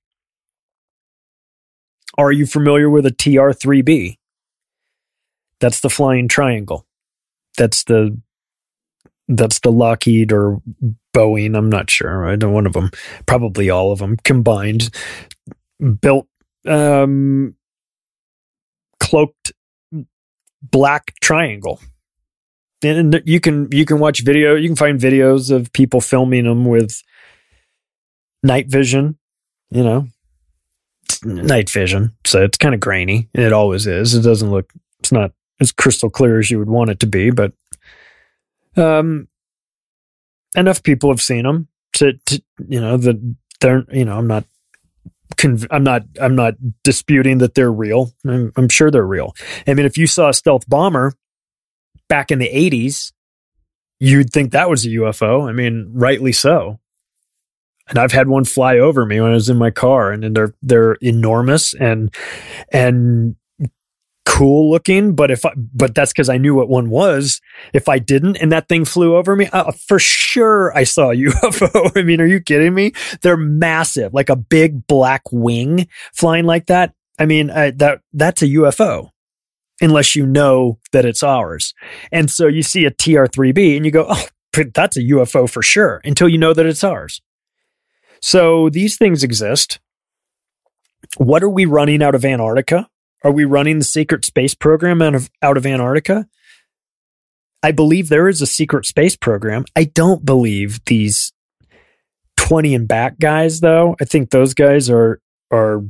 Are you familiar with a T R three B? That's the flying triangle. That's the That's the Lockheed or Boeing, I'm not sure. I don't one of them, probably all of them combined, built um, cloaked black triangle. And you can you can watch video, you can find videos of people filming them with night vision, you know, night vision. So it's kind of grainy. It always is. It doesn't look, it's not as crystal clear as you would want it to be, but Um, enough people have seen them to, to you know, that they're, you know, I'm not, conv- I'm not, I'm not disputing that they're real. I'm, I'm sure they're real. I mean, if you saw a stealth bomber back in the eighties, you'd think that was a U F O. I mean, rightly so. And I've had one fly over me when I was in my car, and they're, they're enormous and, and, cool looking, but if I, but that's because I knew what one was. If I didn't, and that thing flew over me, uh, for sure I saw a U F O. I mean, are you kidding me? They're massive, like a big black wing flying like that. I mean, I, that that's a U F O, unless you know that it's ours. And so you see a T R three B, and you go, "Oh, that's a U F O for sure," until you know that it's ours. So these things exist. What are we running out of Antarctica? Are we running the secret space program out of out of Antarctica? I believe there is a secret space program. I don't believe these twenty and back guys, though. I think those guys are are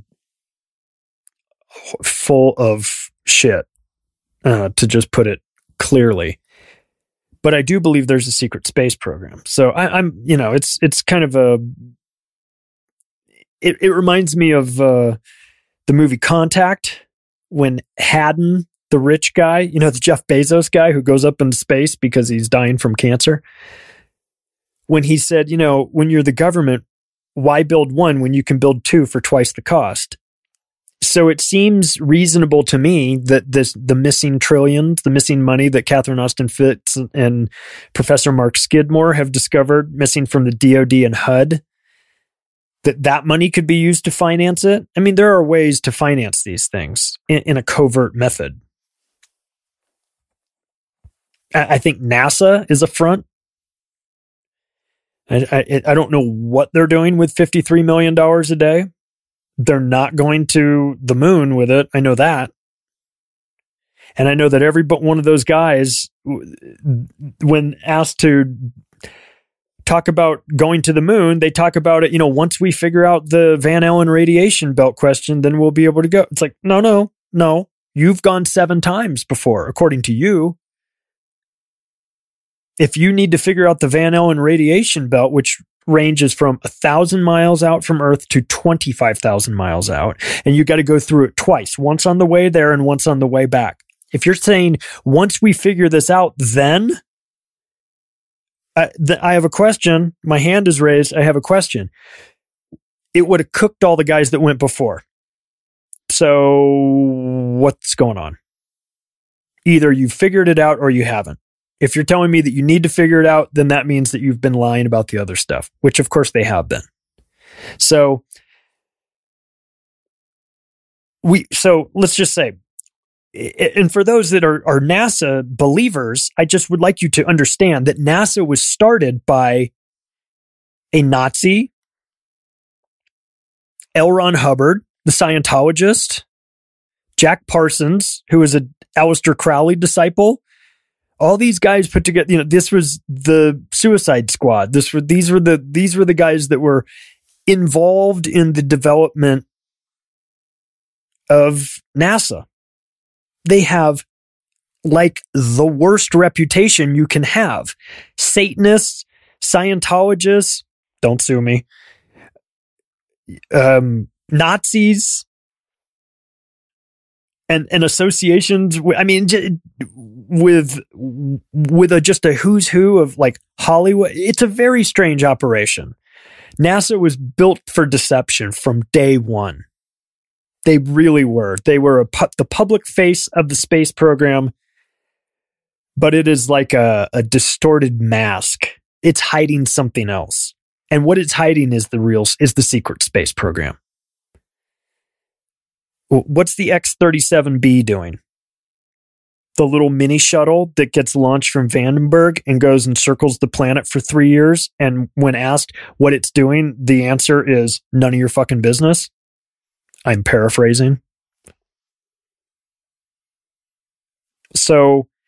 full of shit, uh, to just put it clearly. But I do believe there's a secret space program. So I, I'm, you know, it's it's kind of a. It, it reminds me of uh, the movie Contact. When Haddon, the rich guy, you know, the Jeff Bezos guy who goes up into space because he's dying from cancer, when he said, you know, when you're the government, why build one when you can build two for twice the cost? So it seems reasonable to me that this, the missing trillions, the missing money that Catherine Austin Fitts and Professor Mark Skidmore have discovered missing from the D O D and H U D, that that money could be used to finance it. I mean, there are ways to finance these things in, in a covert method. I, I think NASA is a front. I, I, I don't know what they're doing with fifty-three million dollars a day. They're not going to the moon with it. I know that. And I know that every but one of those guys, when asked to talk about going to the moon, they talk about it, you know, once we figure out the Van Allen radiation belt question, then we'll be able to go. It's like, no, no, no. You've gone seven times before, according to you. If you need to figure out the Van Allen radiation belt, which ranges from one thousand miles out from Earth to twenty-five thousand miles out, and you got to go through it twice, once on the way there and once on the way back. If you're saying, once we figure this out, then I, th- I have a question. My hand is raised. I have a question. It would have cooked all the guys that went before. So what's going on? Either you figured it out or you haven't. If you're telling me that you need to figure it out, then that means that you've been lying about the other stuff, which of course they have been. So we, so let's just say, and for those that are, are NASA believers, I just would like you to understand that NASA was started by a Nazi, L. Ron Hubbard, the Scientologist, Jack Parsons, who was a Aleister Crowley disciple. All these guys put together, you know, this was the Suicide Squad. This were these were the these were the guys that were involved in the development of NASA. They have like the worst reputation you can have. Satanists, Scientologists, don't sue me. Um, Nazis, and and associations. I mean, with with a just a who's who of like Hollywood. It's a very strange operation. NASA was built for deception from day one. They really were. They were a pu- the public face of the space program, but it is like a, a distorted mask. It's hiding something else, and what it's hiding is the real is the secret space program. What's the X thirty-seven B doing? The little mini shuttle that gets launched from Vandenberg and goes and circles the planet for three years. And when asked what it's doing, the answer is none of your fucking business. I'm paraphrasing. So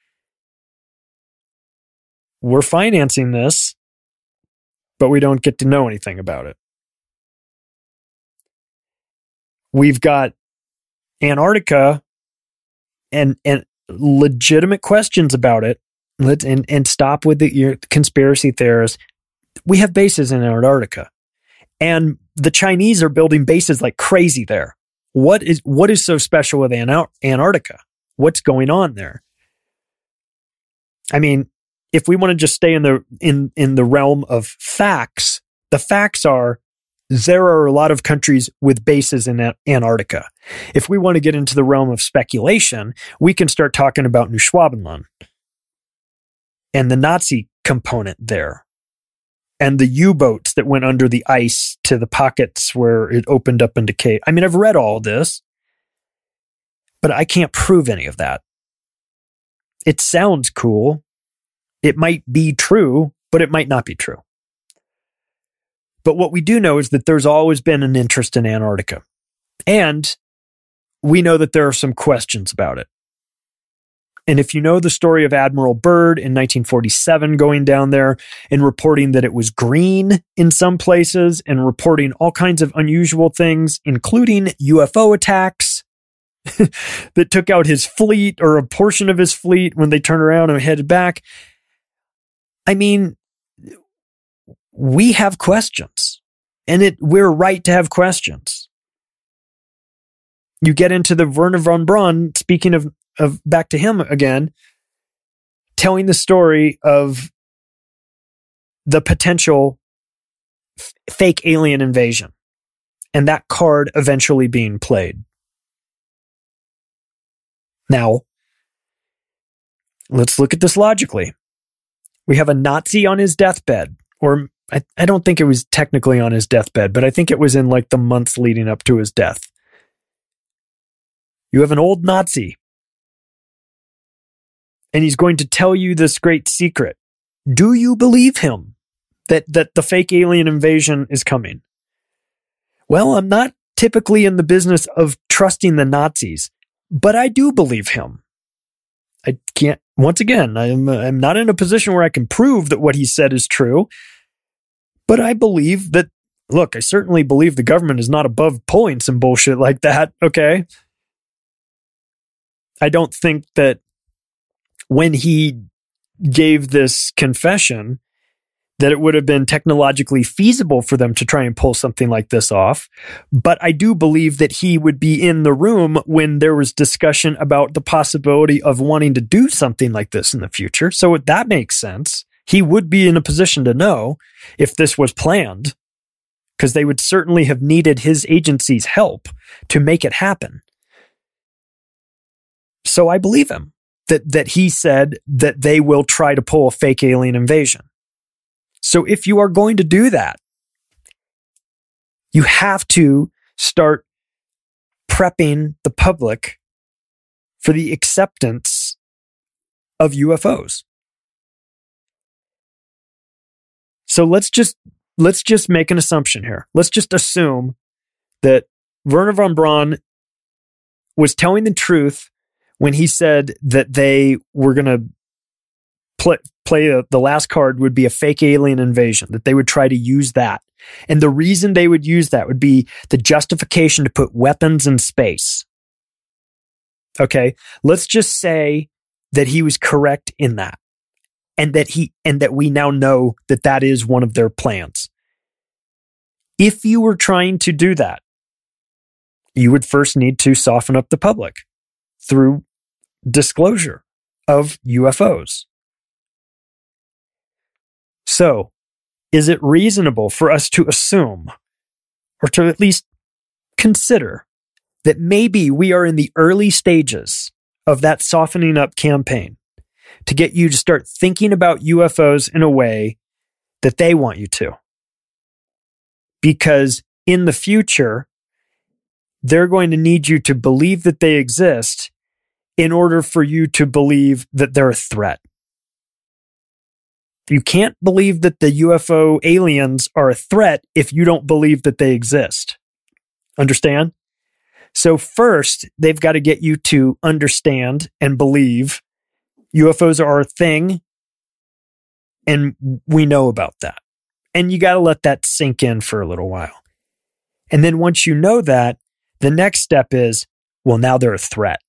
we're financing this, but we don't get to know anything about it. We've got Antarctica and and legitimate questions about it. Let's and, and stop with the your conspiracy theorists. We have bases in Antarctica, and the Chinese are building bases like crazy there. What is what is so special with Antar- Antarctica? What's going on there? I mean, if we want to just stay in the in in the realm of facts, the facts are there are a lot of countries with bases in Antarctica. If we want to get into the realm of speculation, we can start talking about New Schwabenland and the Nazi component there, and the U-boats that went under the ice to the pockets where it opened up into cave. I mean, I've read all this, but I can't prove any of that. It sounds cool. It might be true, but it might not be true. But what we do know is that there's always been an interest in Antarctica. And we know that there are some questions about it. And if you know the story of Admiral Byrd in nineteen forty-seven going down there and reporting that it was green in some places and reporting all kinds of unusual things, including U F O attacks that took out his fleet or a portion of his fleet when they turned around and headed back. I mean, we have questions, and it we're right to have questions. You get into the Wernher von Braun, speaking of, of back to him again, telling the story of the potential f- fake alien invasion, and that card eventually being played. Now, let's look at this logically. We have a Nazi on his deathbed, or I, I don't think it was technically on his deathbed, but I think it was in like the months leading up to his death. You have an old Nazi, and he's going to tell you this great secret. Do you believe him that, that the fake alien invasion is coming. Well, I'm not typically in the business of trusting the Nazis, but I do believe him. I can't, once again, I'm, I'm not in a position where I can prove that what he said is true, but I believe that, look, I certainly believe the government is not above pulling some bullshit like that, okay? I don't think that when he gave this confession that it would have been technologically feasible for them to try and pull something like this off. But I do believe that he would be in the room when there was discussion about the possibility of wanting to do something like this in the future. So that makes sense. He would be in a position to know if this was planned, because they would certainly have needed his agency's help to make it happen. So I believe him that, that he said that they will try to pull a fake alien invasion. So if you are going to do that, you have to start prepping the public for the acceptance of U F Os. So let's just let's just make an assumption here. Let's just assume that Wernher von Braun was telling the truth when he said that they were going to play, play a, the last card would be a fake alien invasion, that they would try to use that. And the reason they would use that would be the justification to put weapons in space. Okay, let's just say that he was correct in that. And that he and that we now know that that is one of their plans. If you were trying to do that, you would first need to soften up the public through disclosure of U F Os. So, is it reasonable for us to assume, or to at least consider, that maybe we are in the early stages of that softening up campaign to get you to start thinking about U F Os in a way that they want you to? Because in the future, they're going to need you to believe that they exist in order for you to believe that they're a threat. You can't believe that the U F O aliens are a threat if you don't believe that they exist. Understand? So first, they've got to get you to understand and believe U F Os are a thing, and we know about that. And you got to let that sink in for a little while. And then once you know that, the next step is, well, now they're a threat.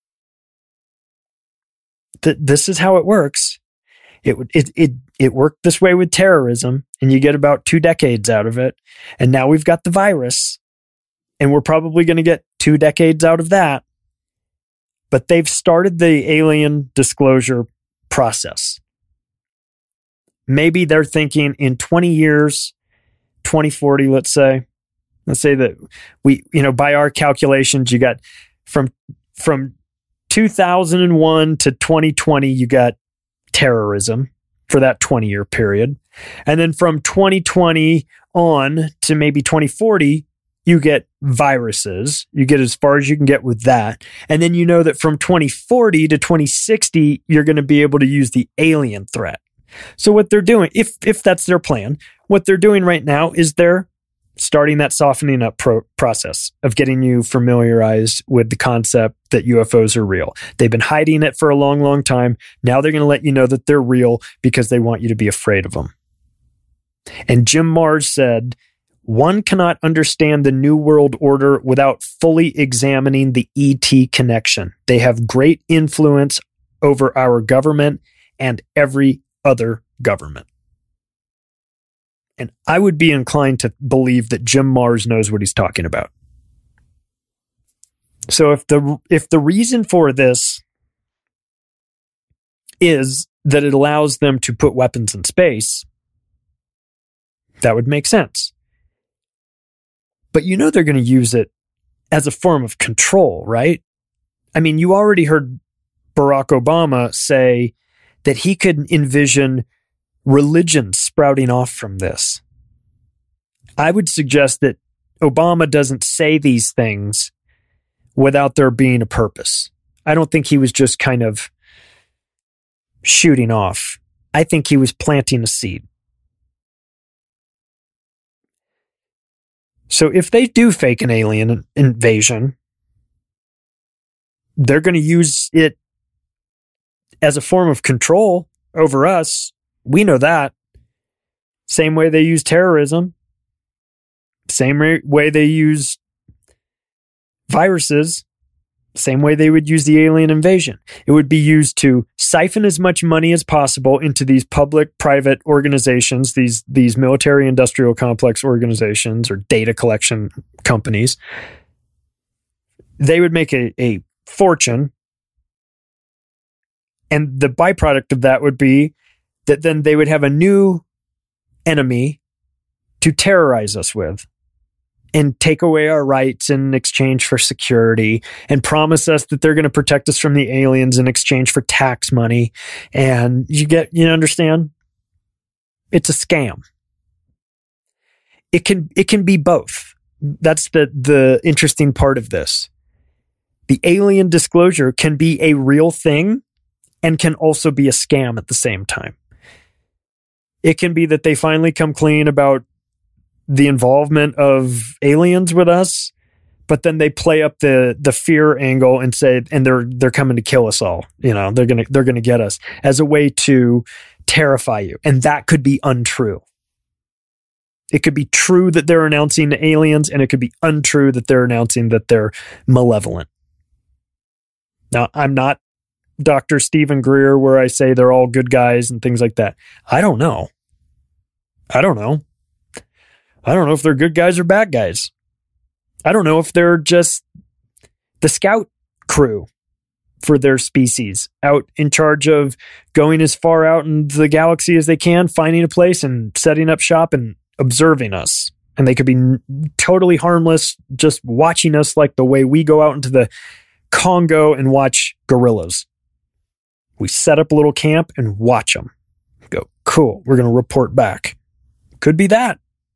Th- this is how it works. It, it it it worked this way with terrorism, and you get about two decades out of it. And now we've got the virus, and we're probably going to get two decades out of that. But they've started the alien disclosure process. Maybe they're thinking in twenty years, twenty forty, let's say. Let's say that we, you know, by our calculations, you got from from two thousand one to twenty twenty, you got terrorism for that twenty-year period. And then from twenty twenty on to maybe twenty forty, you get viruses. You get as far as you can get with that. And then you know that from twenty forty to twenty sixty, you're going to be able to use the alien threat. So what they're doing, if if that's their plan, what they're doing right now is they're starting that softening up pro- process of getting you familiarized with the concept that U F Os are real. They've been hiding it for a long, long time. Now they're going to let you know that they're real because they want you to be afraid of them. And Jim Marrs said, one cannot understand the New World Order without fully examining the E T connection. They have great influence over our government and every other government. And I would be inclined to believe that Jim Marrs knows what he's talking about. So if the if the reason for this is that it allows them to put weapons in space, that would make sense. But you know they're going to use it as a form of control, right? I mean, you already heard Barack Obama say that he could envision religion sprouting off from this. I would suggest that Obama doesn't say these things without there being a purpose. I don't think he was just kind of shooting off. I think he was planting a seed. So if they do fake an alien invasion, they're going to use it as a form of control over us. We know that. Same way they use terrorism. Same way they use viruses. Same way they would use the alien invasion. It would be used to siphon as much money as possible into these public-private organizations, these, these military-industrial complex organizations or data collection companies. They would make a, a fortune. And the byproduct of that would be that then they would have a new enemy to terrorize us with and take away our rights in exchange for security and promise us that they're going to protect us from the aliens in exchange for tax money. And you get, you understand? It's a scam. It can, it can be both. That's the, the interesting part of this. The alien disclosure can be a real thing and can also be a scam at the same time. It can be that they finally come clean about the involvement of aliens with us, but then they play up the the fear angle and say, and they're they're coming to kill us all. You know, they're gonna they're gonna get us as a way to terrify you, and that could be untrue. It could be true that they're announcing the aliens, and it could be untrue that they're announcing that they're malevolent. Now, I'm not Doctor Stephen Greer, where I say they're all good guys and things like that. I don't know. I don't know. I don't know if they're good guys or bad guys. I don't know if they're just the scout crew for their species, out in charge of going as far out in the galaxy as they can, finding a place and setting up shop and observing us. And they could be n- totally harmless, just watching us like the way we go out into the Congo and watch gorillas. We set up a little camp and watch them. Go, cool, we're going to report back. Could be that.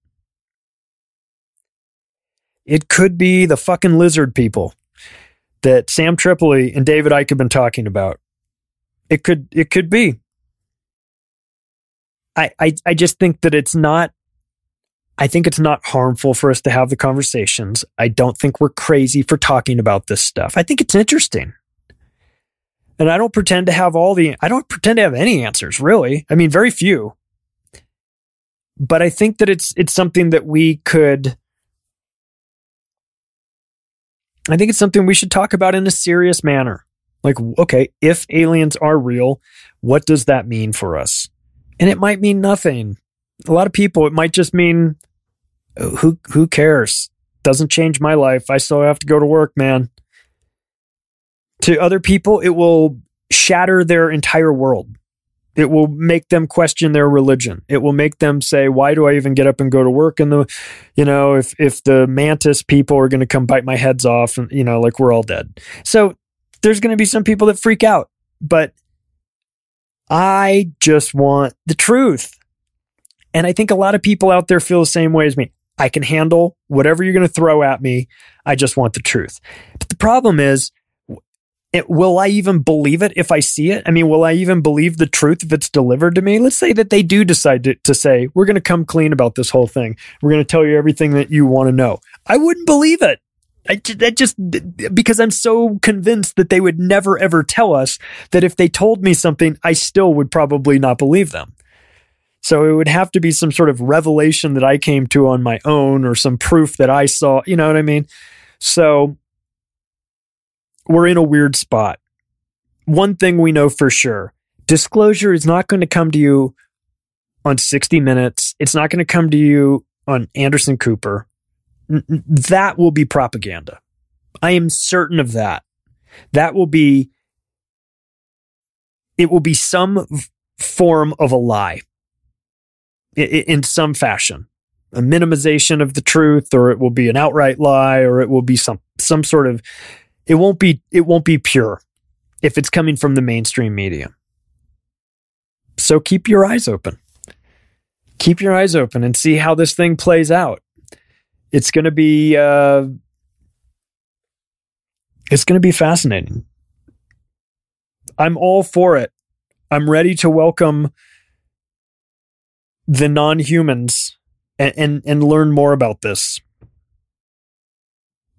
It could be the fucking lizard people that Sam Tripoli and David Icke have been talking about. It could, it could be. I, I, I just think that it's not, I think it's not harmful for us to have the conversations. I don't think we're crazy for talking about this stuff. I think it's interesting. And I don't pretend to have all the, I don't pretend to have any answers, really. I mean, very few. But I think that it's, it's something that we could, I think it's something we should talk about in a serious manner. Like, okay, if aliens are real, what does that mean for us? And it might mean nothing. A lot of people, it might just mean, who who cares? Doesn't change my life. I still have to go to work, man. To other people, it will shatter their entire world. It will make them question their religion. It will make them say, why do I even get up and go to work? And the, you know, if, if the mantis people are going to come bite my heads off and, you know, like we're all dead. So there's going to be some people that freak out, but I just want the truth. And I think a lot of people out there feel the same way as me. I can handle whatever you're going to throw at me. I just want the truth. But the problem is, It, will I even believe it if I see it? I mean, will I even believe the truth if it's delivered to me? Let's say that they do decide to, to say, we're going to come clean about this whole thing. We're going to tell you everything that you want to know. I wouldn't believe it. I, that just, because I'm so convinced that they would never ever tell us that if they told me something, I still would probably not believe them. So it would have to be some sort of revelation that I came to on my own or some proof that I saw, you know what I mean? So we're in a weird spot. One thing we know for sure, disclosure is not going to come to you on sixty minutes. It's not going to come to you on Anderson Cooper. That will be propaganda. I am certain of that. That will be, it will be some form of a lie in some fashion. A minimization of the truth, or it will be an outright lie, or it will be some, some sort of, It won't be, it won't be pure if it's coming from the mainstream media. So keep your eyes open. Keep your eyes open and see how this thing plays out. It's going to be, uh, it's going to be fascinating. I'm all for it. I'm ready to welcome the non-humans and, and, and learn more about this.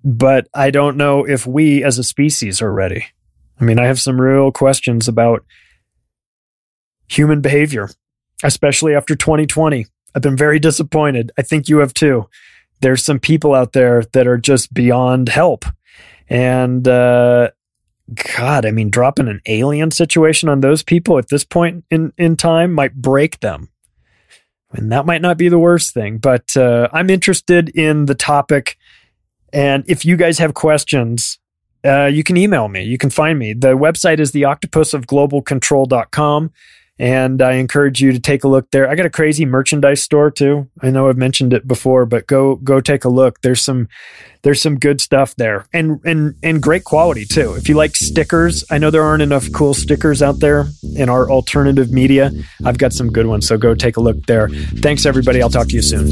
but I don't know if we as a species are ready. I mean, I have some real questions about human behavior, especially after twenty twenty. I've been very disappointed. I think you have too. There's some people out there that are just beyond help. And, uh, God, I mean, dropping an alien situation on those people at this point in, in time might break them. And that might not be the worst thing, but uh, I'm interested in the topic. And if you guys have questions, uh, you can email me. You can find me. The website is the octopus of global control dot com. And I encourage you to take a look there. I got a crazy merchandise store too. I know I've mentioned it before, but go go take a look. There's some there's some good stuff there, and and and great quality too. If you like stickers, I know there aren't enough cool stickers out there in our alternative media. I've got some good ones, so go take a look there. Thanks everybody. I'll talk to you soon.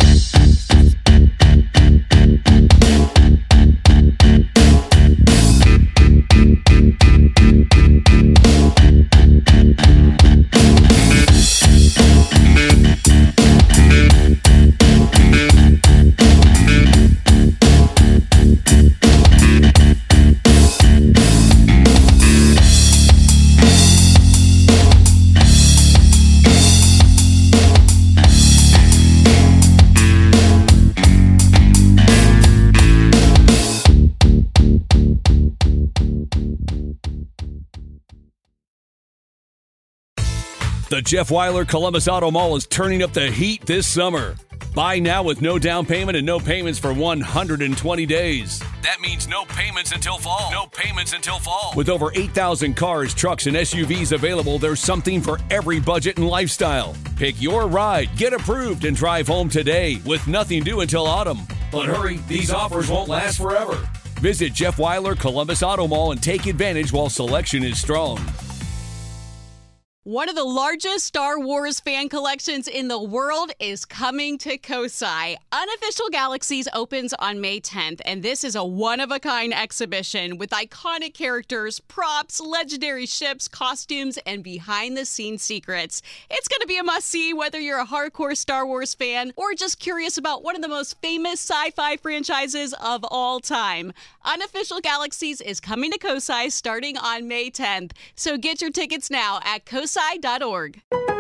The Jeff Wyler Columbus Auto Mall is turning up the heat this summer. Buy now with no down payment and no payments for one hundred twenty days. That means no payments until fall. No payments until fall. With over eight thousand cars, trucks, and S U Vs available, there's something for every budget and lifestyle. Pick your ride, get approved, and drive home today with nothing due until autumn. But hurry, these offers won't last forever. Visit Jeff Wyler Columbus Auto Mall and take advantage while selection is strong. One of the largest Star Wars fan collections in the world is coming to Kosai. Unofficial Galaxies opens on May tenth, and this is a one-of-a-kind exhibition with iconic characters, props, legendary ships, costumes, and behind-the-scenes secrets. It's going to be a must-see whether you're a hardcore Star Wars fan or just curious about one of the most famous sci-fi franchises of all time. Unofficial Galaxies is coming to Kosai starting on May tenth, so get your tickets now at kosai dot org.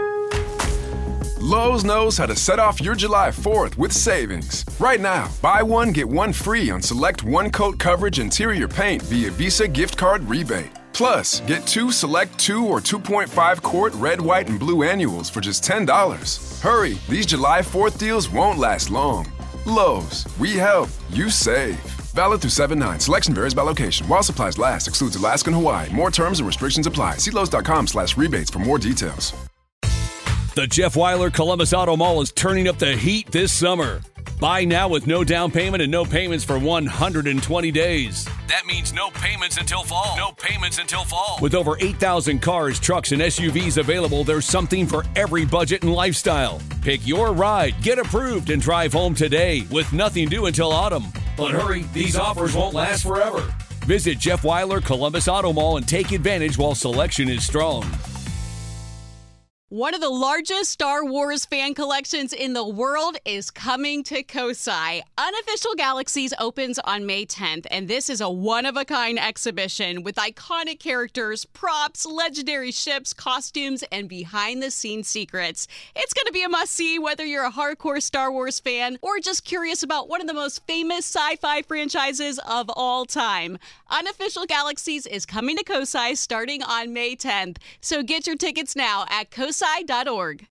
Lowe's knows how to set off your July fourth with savings. Right now, buy one, get one free on select one-coat coverage interior paint via Visa gift card rebate. Plus, get two select two or two point five quart red, white, and blue annuals for just ten dollars. Hurry, these July fourth deals won't last long. Lowe's, we help, you save. Valid through seven nine. Selection varies by location. While supplies last. Excludes Alaska and Hawaii. More terms and restrictions apply. See Lowe's.com slash rebates for more details. The Jeff Wyler Columbus Auto Mall is turning up the heat this summer. Buy now with no down payment and no payments for one hundred twenty days. That means no payments until fall. No payments until fall. With over eight thousand cars, trucks, and S U Vs available, there's something for every budget and lifestyle. Pick your ride, get approved, and drive home today with nothing due until autumn. But hurry, these offers won't last forever. Visit Jeff Wyler Columbus Auto Mall and take advantage while selection is strong. One of the largest Star Wars fan collections in the world is coming to Kosai. Unofficial Galaxies opens on May tenth, and this is a one-of-a-kind exhibition with iconic characters, props, legendary ships, costumes, and behind-the-scenes secrets. It's going to be a must-see whether you're a hardcore Star Wars fan or just curious about one of the most famous sci-fi franchises of all time. Unofficial Galaxies is coming to Kosai starting on May tenth, so get your tickets now at kosai dot org.